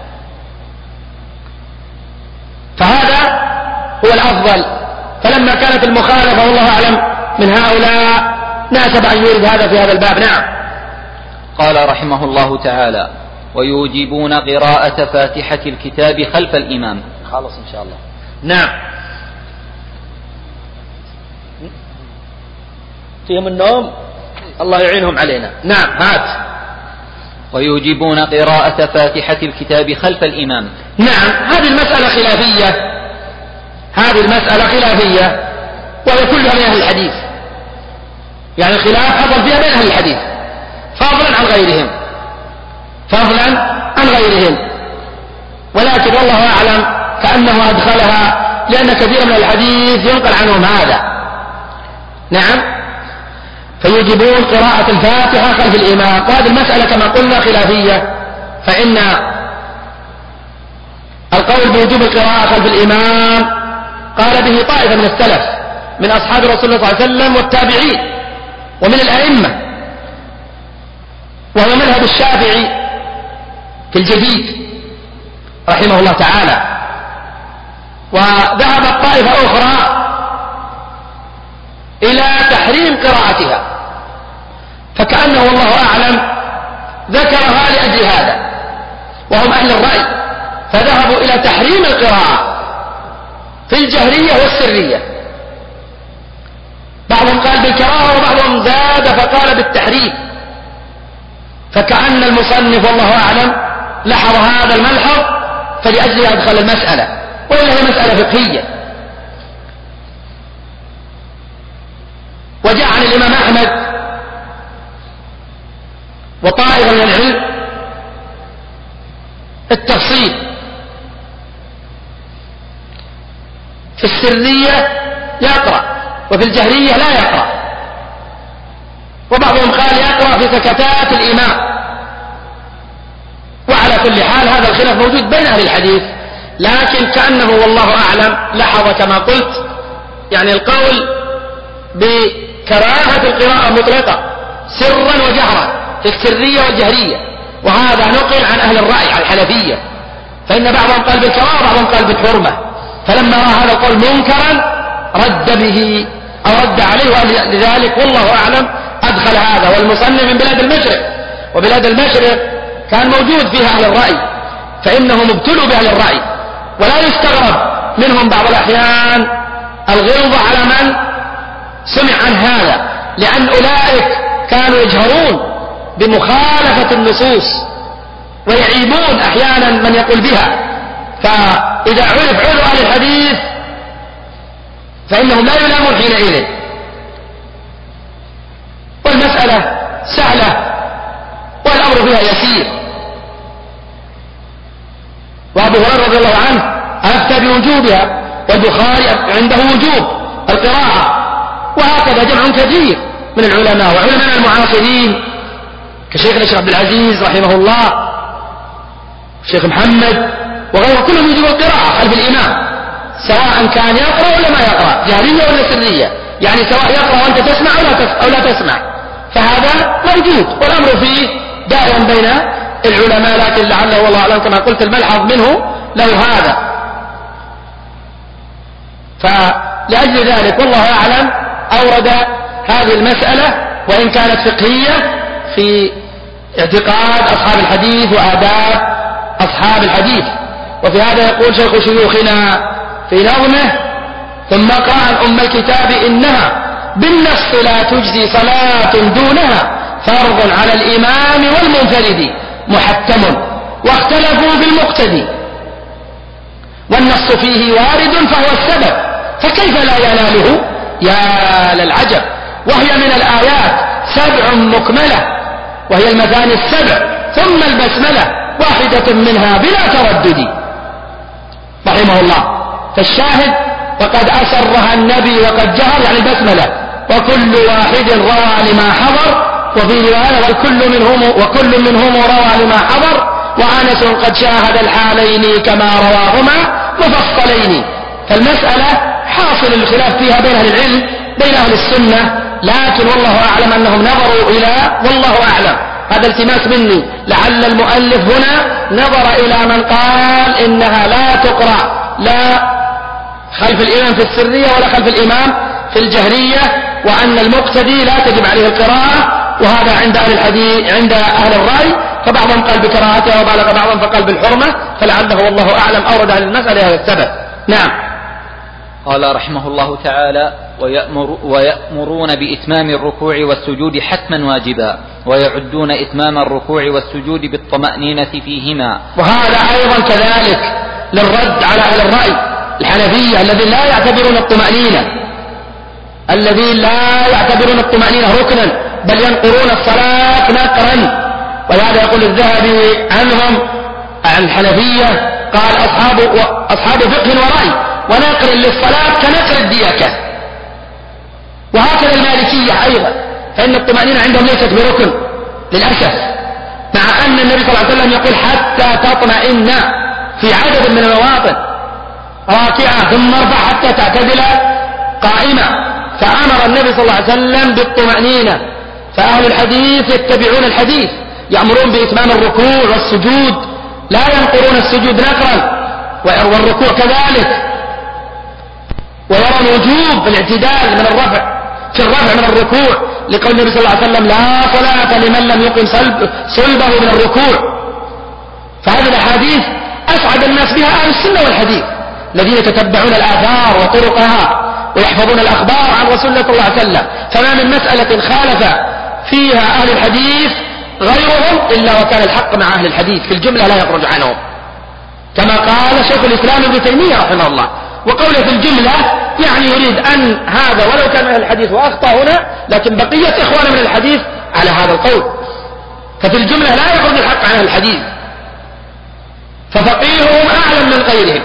Speaker 2: فهذا هو الأفضل. فلما كانت المخالفة والله أعلم من هؤلاء ناسب أن يورد هذا في هذا الباب. نعم.
Speaker 1: قال رحمه الله تعالى: ويوجبون قراءة فاتحة الكتاب خلف الإمام.
Speaker 2: خلاص إن شاء الله. نعم. فيهم النوم، الله يعينهم علينا. نعم. هات.
Speaker 1: ويوجبون قراءة فاتحة الكتاب خلف الإمام.
Speaker 2: نعم. هذه المسألة خلافية، هذه المسألة خلافية، وهي كلها من أهل الحديث، يعني خلاف حصل فيها بين أهل الحديث فضلا عن غيرهم، فضلا عن غيرهم. ولكن والله أعلم كأنه أدخلها لأن كثير من الحديث ينقل عنهم هذا. نعم. فيجبون قراءة الفاتحة خلف الإمام، وهذه المسألة كما قلنا خلافية، فإن القول بوجوب القراءة خلف الإمام قال به طائفة من السلف من أصحاب رسول الله صلى الله عليه وسلم والتابعين ومن الأئمة، وهو مذهب الشافعي في الجديد رحمه الله تعالى. وذهبت طائفة أخرى إلى تحريم قراءتها، فكأنه والله أعلم ذكرها لأجل هذا، وهم أهل الرأي، فذهبوا إلى تحريم القراءة في الجهرية والسرية. بعضهم قال بالكراهة وبعضهم زاد فقال بالتحريم، فكأن المصنف والله أعلم لاحظ هذا الملحظ فلأجله أدخل المسألة، وإلا هي مسألة فقهية. وجاء عن الإمام أحمد وطائفة من العلم التفصيل في السرية يقرأ وفي الجهرية لا يقرأ، وبعضهم قال يقرأ في سكتات الإمام. وعلى كل حال هذا الخلاف موجود بين أهل الحديث، لكن كأنه والله أعلم لاحظ كما قلت يعني القول بكراهة القراءة مطلقة سرا وجهرا في السرية والجهرية، وهذا نقل عن أهل الرأي عن الحنفية، فإن بعضهم قال بالكراهة وبعضهم قال بالحرمة، فلما رأى هذا القول منكرا رد به أو رد عليه، ولذلك والله أعلم أدخل هذا. والمصنف من بلاد المشرق، وبلاد المشرق كان موجود فيها أهل الرأي، فإنهم ابتلوا بأهل الرأي، ولا يستغرب منهم بعض الأحيان الغلظة على من سمع عن هذا، لأن أولئك كانوا يجهرون بمخالفة النصوص ويعيبون أحيانا من يقول بها، فإذا عرف عذر أهل الحديث فإنهم لا يلامون حينئذ. والمسألة سهلة والأمر فيها يسير. وأبو هريرة رضي الله عنه أفتى بوجوبها، والبخاري عنده وجوب القراءة، وهكذا جمع كثير من العلماء وعلماء المعاصرين كشيخنا الشيخ عبد العزيز رحمه الله، الشيخ محمد وغيره، كلهم يجب القراءة خلف الإمام، سواء كان يقرأ ولا ما يقرأ، جهرية ولا سرية، يعني سواء يقرأ وأنت تسمع أو لا تسمع، فهذا موجود والأمر فيه دائما بين العلماء، لكن لعله والله أعلم كما قلت الملحظ منه له هذا. فلأجل ذلك والله أعلم أورد هذه المسألة وإن كانت فقهية في اعتقاد أصحاب الحديث وآداب أصحاب الحديث. وفي هذا يقول شيخ شيوخنا في نظمه: ثم قرأ عن أم الكتاب إنها بالنص لا تجزي صلاة دونها، فرض على الإمام والمنفرد محتم، واختلفوا في المقتدي والنص فيه وارد فهو السبب، فكيف لا يناله؟ يا للعجب. وهي من الآيات سبع مكملة، وهي المثاني السبع ثم البسملة، واحدة منها بلا تردد رحمه الله. فالشاهد وقد أسرها النبي وقد جهر يعني البسملة، وكل واحد روى لما حضر، وفي رواية وكل منهم وكل منهم روى لما حضر، وأنس قد شاهد الحالين كما رواهما مفصلين. فالمسألة حاصل الخلاف فيها بين أهل العلم بين أهل السنة، لكن والله أعلم أنهم نظروا إلى والله أعلم هذا التماس مني لعل المؤلف هنا نظر إلى من قال إنها لا تقرأ لا خلف الإمام في السرية ولا خلف الإمام في الجهرية، وأن المقتدي لا تجب عليه القراءة، وهذا عند أهل الحديث عند أهل الرأي، فبعضهم قال بكراهتها وبالغ بعضهم فقال بالحرمة، فلعله والله أعلم أورد عن المسألة هذا السبب. نعم.
Speaker 1: قال رحمه الله تعالى: ويأمر ويأمرون بإتمام الركوع والسجود حتما واجبا، ويعدون إتمام الركوع والسجود بالطمأنينة فيهما.
Speaker 2: وهذا أيضا كذلك للرد على أهل الرأي الحنفية الذين لا يعتبرون الطمأنينة الذين لا يعتبرون الطمأنينة ركنا، بل ينقرون الصلاة نقرا. ولهذا يقول الذهبي عنهم عن الحنفية قال أصحاب, أصحاب فقه ورأي ونقر للصلاة كنقر الديكة. وهكذا المالكية أيضا، فإن الطمأنينة عندهم ليست بركن للأسف، مع أن النبي صلى الله عليه وسلم يقول حتى تطمئن في عدد من المواطن، راكعة ثم ارفع حتى تعتدل قائمة، فأمر النبي صلى الله عليه وسلم بالطمأنينة. فأهل الحديث يتبعون الحديث، يأمرون بإتمام الركوع والسجود، لا ينقرون السجود نقرا والركوع كذلك، ويرون وجوب الاعتدال من الرفع في الرفع من الركوع، لقول النبي صلى الله عليه وسلم لا صلاة لمن لم يقم صلب صلبه من الركوع. فهذه الأحاديث أسعد الناس بها أهل السنة والحديث الذين يتتبعون الآثار وطرقها ويحفظون الأخبار عن رسول الله صلى الله عليه وسلم. فما من مسألة خالف فيها أهل الحديث غيرهم إلا وكان الحق مع أهل الحديث في الجملة لا يخرج عنهم، كما قال شيخ الإسلام ابن تيمية رحمه الله. وقوله في الجملة يعني يريد أن هذا ولو كان من الحديث وأخطأ هنا، لكن بقية إخوانا من الحديث على هذا القول. ففي الجملة لا يخرج الحق عن الحديث، ففقيههم أعلم من غيرهم،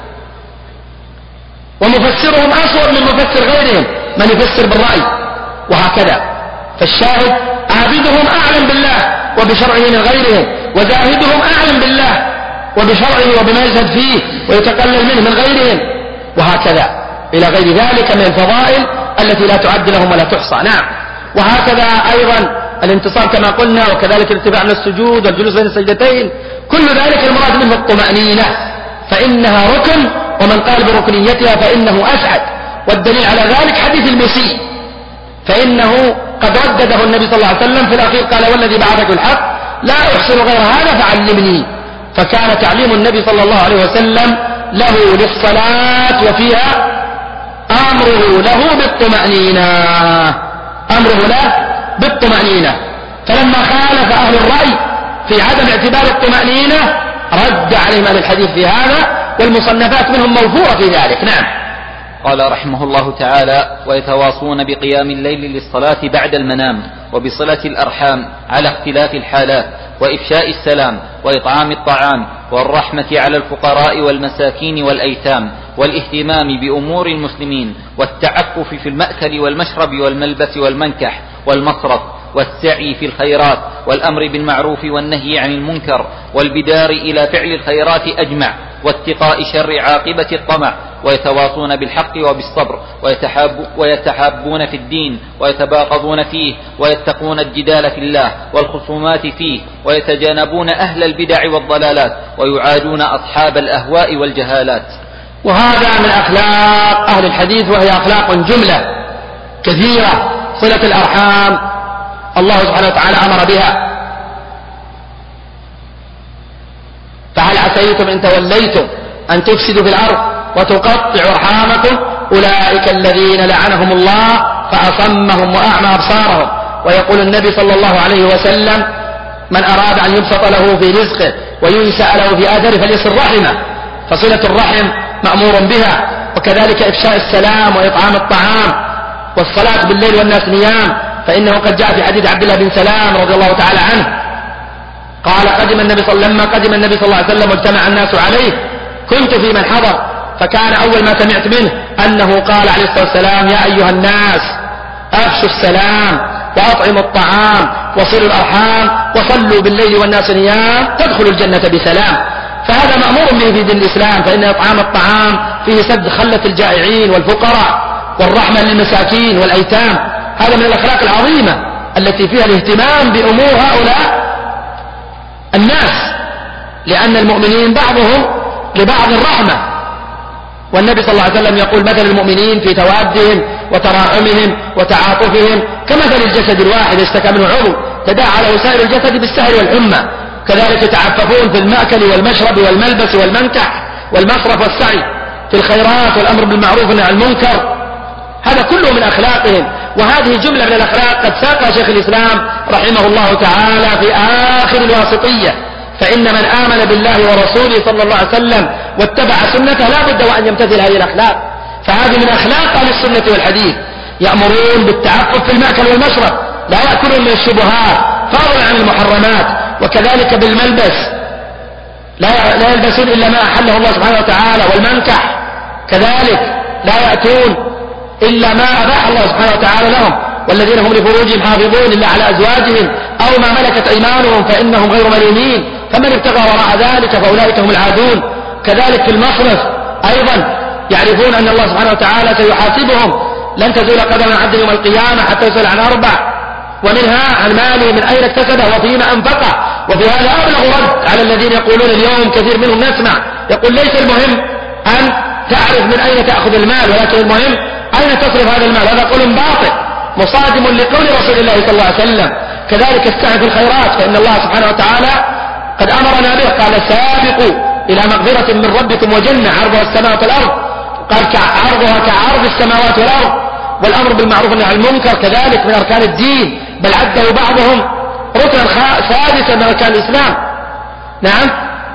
Speaker 2: ومفسرهم أصور من مفسر غيرهم من يفسر بالرأي، وهكذا. فالشاهد عابدهم أعلم بالله وبشرعه من غيرهم، وزاهدهم أعلم بالله وبشرعه وبما يزهد فيه ويتقلل منه من غيرهم، وهكذا إلى غير ذلك من الفضائل التي لا تعد لهم ولا تحصى. نعم. وهكذا أيضا الانتصاب كما قلنا، وكذلك الارتفاع من السجود والجلوس بين السجدتين، كل ذلك المراد منه الطمأنينة، فإنها ركن، ومن قال بركنيتها فإنه أسعد. والدليل على ذلك حديث المسيء، فإنه قد ردده النبي صلى الله عليه وسلم في الأخير قال والذي بعثك بالحق لا أحسن غير هذا فعلمني. فكان تعليم النبي صلى الله عليه وسلم له للصلاة وفيها أمره له بالطمأنينة. أمره له بالطمأنينة. فلما خالف أهل الرأي في عدم اعتبار الطمأنينة رد عليهم أهل الحديث في هذا، والمصنفات منهم موفورة في ذلك. نعم.
Speaker 1: قال رحمه الله تعالى: ويتواصون بقيام الليل للصلاة بعد المنام، وبصلة الأرحام على اختلاف الحالات، وإفشاء السلام، وإطعام الطعام، والرحمة على الفقراء والمساكين والأيتام، والاهتمام بأمور المسلمين، والتعفف في المأكل والمشرب والملبس والمنكح والمصرف، والسعي في الخيرات، والأمر بالمعروف والنهي عن المنكر، والبدار إلى فعل الخيرات أجمع، واتقاء شر عاقبة الطمع. ويتواصون بالحق وبالصبر، ويتحاب ويتحابون في الدين، ويتباغضون فيه، ويتقون الجدال في الله والخصومات فيه، ويتجانبون أهل البدع والضلالات، ويعادون أصحاب الأهواء والجهالات.
Speaker 2: وهذا من أخلاق أهل الحديث، وهي أخلاق جملة كثيرة. صلة الأرحام الله سبحانه وتعالى أمر بها: فهل عسيتم إن توليتم أن تفسدوا في الأرض وتقطعوا أرحامكم أولئك الذين لعنهم الله فأصمهم وأعمى أبصارهم. ويقول النبي صلى الله عليه وسلم: من أراد أن يبسط له في رزقه وينسأ له في آثره فليصل رحمه. فصلة الرحم مأمور بها، وكذلك إفشاء السلام وإطعام الطعام، والصلاة بالليل والناس نيام، فإنه قد جاء في حديث عبد الله بن سلام رضي الله تعالى عنه قال: قدم النبي صلى لما قدم النبي صلى الله عليه وسلم واجتمع الناس عليه كنت في من حضر، فكان أول ما سمعت منه أنه قال عليه الصلاة والسلام: يا أيها الناس أفشوا السلام وأطعموا الطعام وصلوا الأرحام وصلوا بالليل والناس نيام تدخلوا الجنة بسلام. فهذا مأمور به في دين الإسلام، فإن إطعام الطعام فيه سد خلة الجائعين والفقراء، والرحمة للمساكين والأيتام. هذا من الأخلاق العظيمة التي فيها الاهتمام بأمور هؤلاء الناس، لأن المؤمنين بعضهم لبعض الرحمة. والنبي صلى الله عليه وسلم يقول: مثل المؤمنين في توادهم وتراحمهم وتعاطفهم كمثل الجسد الواحد اشتكى منه عضو تداعى له سائر الجسد بالسهر والحمى. كذلك يتعففون في المأكل والمشرب والملبس والمنكح والمصرف والسعي في الخيرات والأمر بالمعروف والنهي عن المنكر. هذا كله من أخلاقهم، وهذه جملة من الأخلاق قد ساقها شيخ الإسلام رحمه الله تعالى في آخر الواسطية: فإن من آمن بالله ورسوله صلى الله عليه وسلم واتبع سنته لا بد وأن يمتثل هذه الأخلاق. فهذه من أخلاق أهل السنة والحديث، يأمرون بالتعفف في المأكل والمشرب، لا يأكلون من الشبهات فضلا عن المحرمات، وكذلك بالملبس لا لا يلبسون إلا ما أحله الله سبحانه وتعالى، والمنكح كذلك لا يأتون إلا ما أباح الله سبحانه وتعالى لهم، والذين هم لفروجهم حافظون إلا على أزواجهم أو ما ملكت أيمانهم فإنهم غير ملومين، فمن ابتغى وراء ذلك فأولئك هم العادون. كذلك في المصرف أيضا يعرفون أن الله سبحانه وتعالى سيحاسبهم، لن تزول قدم عبد يوم القيامة حتى يسأل عن أربع، ومنها عن ماله من أين اكتسبه وفيما أنفقه. وفي هذا أبلغ رد على الذين يقولون اليوم كثير منهم نسمع يقول: ليس المهم أن تعرف من أين تأخذ المال، ولكن المهم أين تصرف هذا المال. هذا قول باطل مصادم لقول رسول الله صلى الله عليه وسلم. كذلك السعي في الخيرات، فإن الله سبحانه وتعالى قد أمرنا به، قال: سابقوا إلى مغفرة من ربكم وجنة عرضها السماوات والأرض، قال عرضها كعرض السماوات والأرض. والأمر بالمعروف والنهي عن المنكر كذلك من أركان الدين، بل عده بعضهم ركنا سادسا من أركان الإسلام. نعم،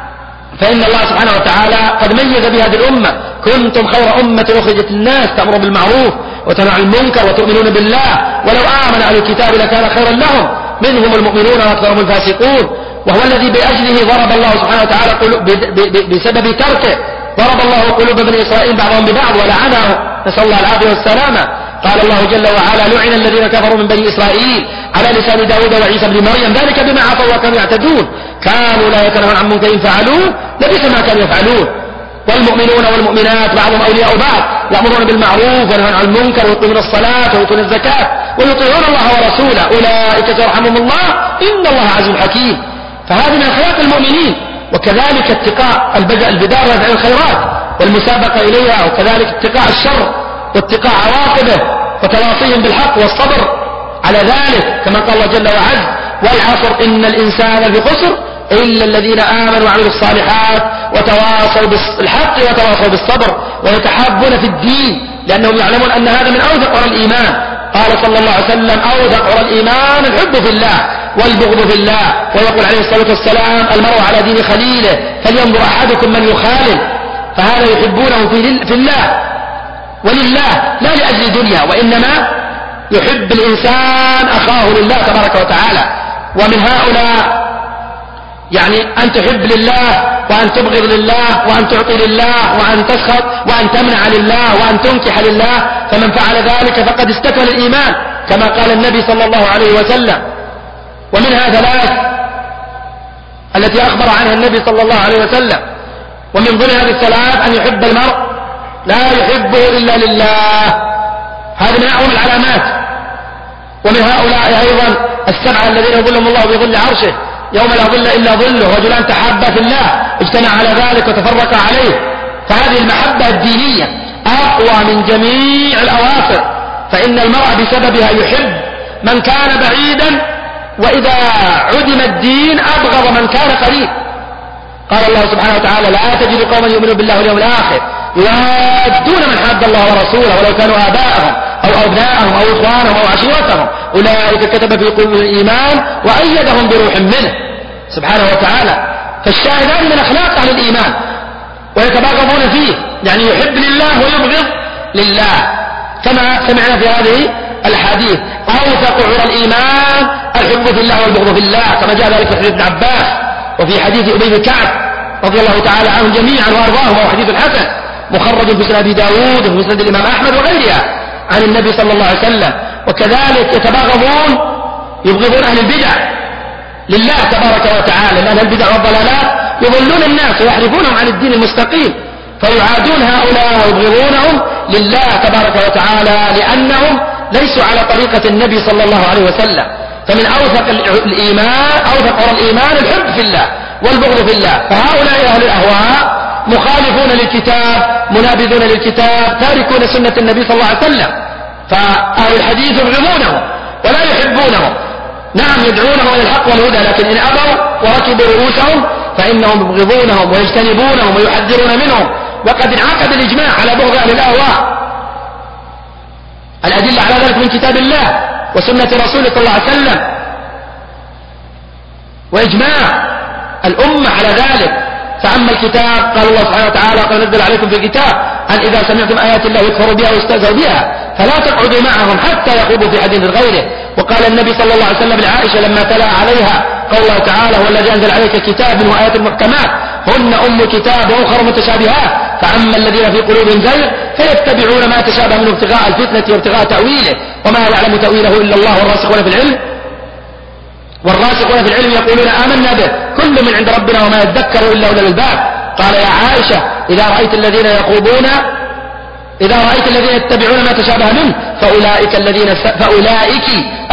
Speaker 2: فإن الله سبحانه وتعالى قد ميز بهذه الأمة: كنتم خير أمة أخرجت الناس تأمرون بالمعروف وتنهون عن المنكر وتؤمنون بالله ولو آمن أهل الكتاب لكان خيرا لهم منهم المؤمنون وأكثرهم الفاسقون. وهو الذي بأجله ضرب الله سبحانه وتعالى بسبب تركه ضرب الله قلوب بني إسرائيل بعضهم ببعض ولعنهم، نسأل الله العافية والسلامة. قال الله جل وعلا: لعن الذين كفروا من بني إسرائيل على لسان داود وعيسى بن مريم ذلك بما عصوا وكانوا يعتدون كانوا لا يتناهون عن منكر فعلوه لبئس ما كانوا يفعلون. والمؤمنون والمؤمنات بعضهم أولياء بعض يأمرون بالمعروف وينهون عن المنكر ويقيمون الصلاة ويؤتون الزكاة ويطيعون الله ورسوله أولئك سيرحمهم الله إن الله عزيز حكيم. فهذه من أخلاق المؤمنين. وكذلك اتقاء البدار وفعل الخيرات والمسابقة إليها، وكذلك اتقاء الشر واتقاء عواقبه وتواصيهم بالحق والصبر على ذلك، كما قال الله جل وعز: والعصر إن الإنسان في خسر إلا الذين آمنوا وعملوا الصالحات وتواصوا بالحق وتواصوا بالصبر ويتحابون في الدين، لأنهم يعلمون أن هذا من أوثق الإيمان. قال صلى الله عليه وسلم أوثق عرى الإيمان الحب في الله والبغض في الله. ويقول عليه الصلاة والسلام المرء على دين خليله فلينظر أحدكم من يخالل. فهذا يحبونه في الله ولله لا لأجل دنيا، وإنما يحب الإنسان أخاه لله تبارك وتعالى. ومن هؤلاء يعني أن تحب لله وأن تبغض لله وأن تعطي لله وأن تسخط وأن تمنع لله وأن تنكح لله. فمن فعل ذلك فقد استكمل الإيمان كما قال النبي صلى الله عليه وسلم. ومنها ثلاث التي أخبر عنها النبي صلى الله عليه وسلم. ومن ضمن هذه الثلاث أن يحب المرء لا يحبه إلا لله، هذا من أعظم العلامات. ومن هؤلاء أيضا السبعة الذين يظلهم الله بظل عرشه يوم لا ظل إلا ظله، رجلان تحابا في الله اجتمع على ذلك وتفرقا عليه. فهذه المحبة الدينية أقوى من جميع الأواصر، فإن المرء بسببها يحب من كان بعيدا، وإذا عدم الدين أبغض من كان قريب. قال الله سبحانه وتعالى لا تجد قوما يؤمنون بالله واليوم الآخر يوادون من حاد الله ورسوله ولو كانوا آباءهم أو أبناءهم أو إخوانهم أو عشيرتهم أولئك كتب في قلوبهم الإيمان وأيدهم بروح منه سبحانه وتعالى. فالشاهد هذه من أخلاق أهل الإيمان ويتباغضون فيه، يعني يحب لله ويبغض لله كما سمعنا في هذه الحديث. أوثق عرى الإيمان الحب في الله والبغض في الله، كما جاء ذلك في حديث ابن عباس وفي حديث أبي بن كعب رضي الله تعالى عنهم جميعا وأرضاهم، وهو حديث حسن مخرج في مسند أبي داود وفي مسند الإمام أحمد وغيرها عن النبي صلى الله عليه وسلم. وكذلك يتباغضون يبغضون أهل البدع لله تبارك وتعالى، لأن البدع والضلالات يضلون الناس ويحرفونهم عن الدين المستقيم، فيعادون هؤلاء ويبغضونهم لله تبارك وتعالى لأنهم ليسوا على طريقة النبي صلى الله عليه وسلم. فمن أوثق الإيمان أوثق عرى الإيمان الحب في الله والبغض في الله. فهؤلاء أهل الأهواء مخالفون للكتاب منابذون للكتاب تاركون سنة النبي صلى الله عليه وسلم. فأهل الحديث يبغضونهم ولا يحبونهم، نعم يدعونهم إلى الحق والهدى، لكن إن أبوا وركبوا رؤوسهم فإنهم يبغضونهم ويجتنبونهم ويحذرون منهم. وقد انعقد الإجماع على بغض أهل الأهواء، الأدلة على ذلك من كتاب الله وسنة رسوله صلى الله عليه وسلم، وإجماع الأمة على ذلك. فأما الكتاب قال الله سبحانه وتعالى قد نزل عليكم في الكتاب أن إذا سمعتم آيات الله يكفر بها ويستهزأ بها فلا تقعدوا معهم حتى يخوضوا في حديث غيره. وقال النبي صلى الله عليه وسلم لعائشة لما تلا عليها قول الله تعالى هو الذي أنزل عليك كتاب وآيات محكمات هن أم كتاب وأخر متشابهات فأما الذين في قلوبهم زيغ فيتبعون ما تشابه منه ابتغاء الفتنة وابتغاء تأويله وما يعلم تأويله إلا الله والراسخون في العلم والراسخون في العلم يقولون آمنا به كل من عند ربنا وما يذكر إلا أولو الألباب. قال يا عائشة إذا رأيت الذين يخوضون إذا رأيت الذين يتبعون ما تشابه منه فأولئك الذين فأولئك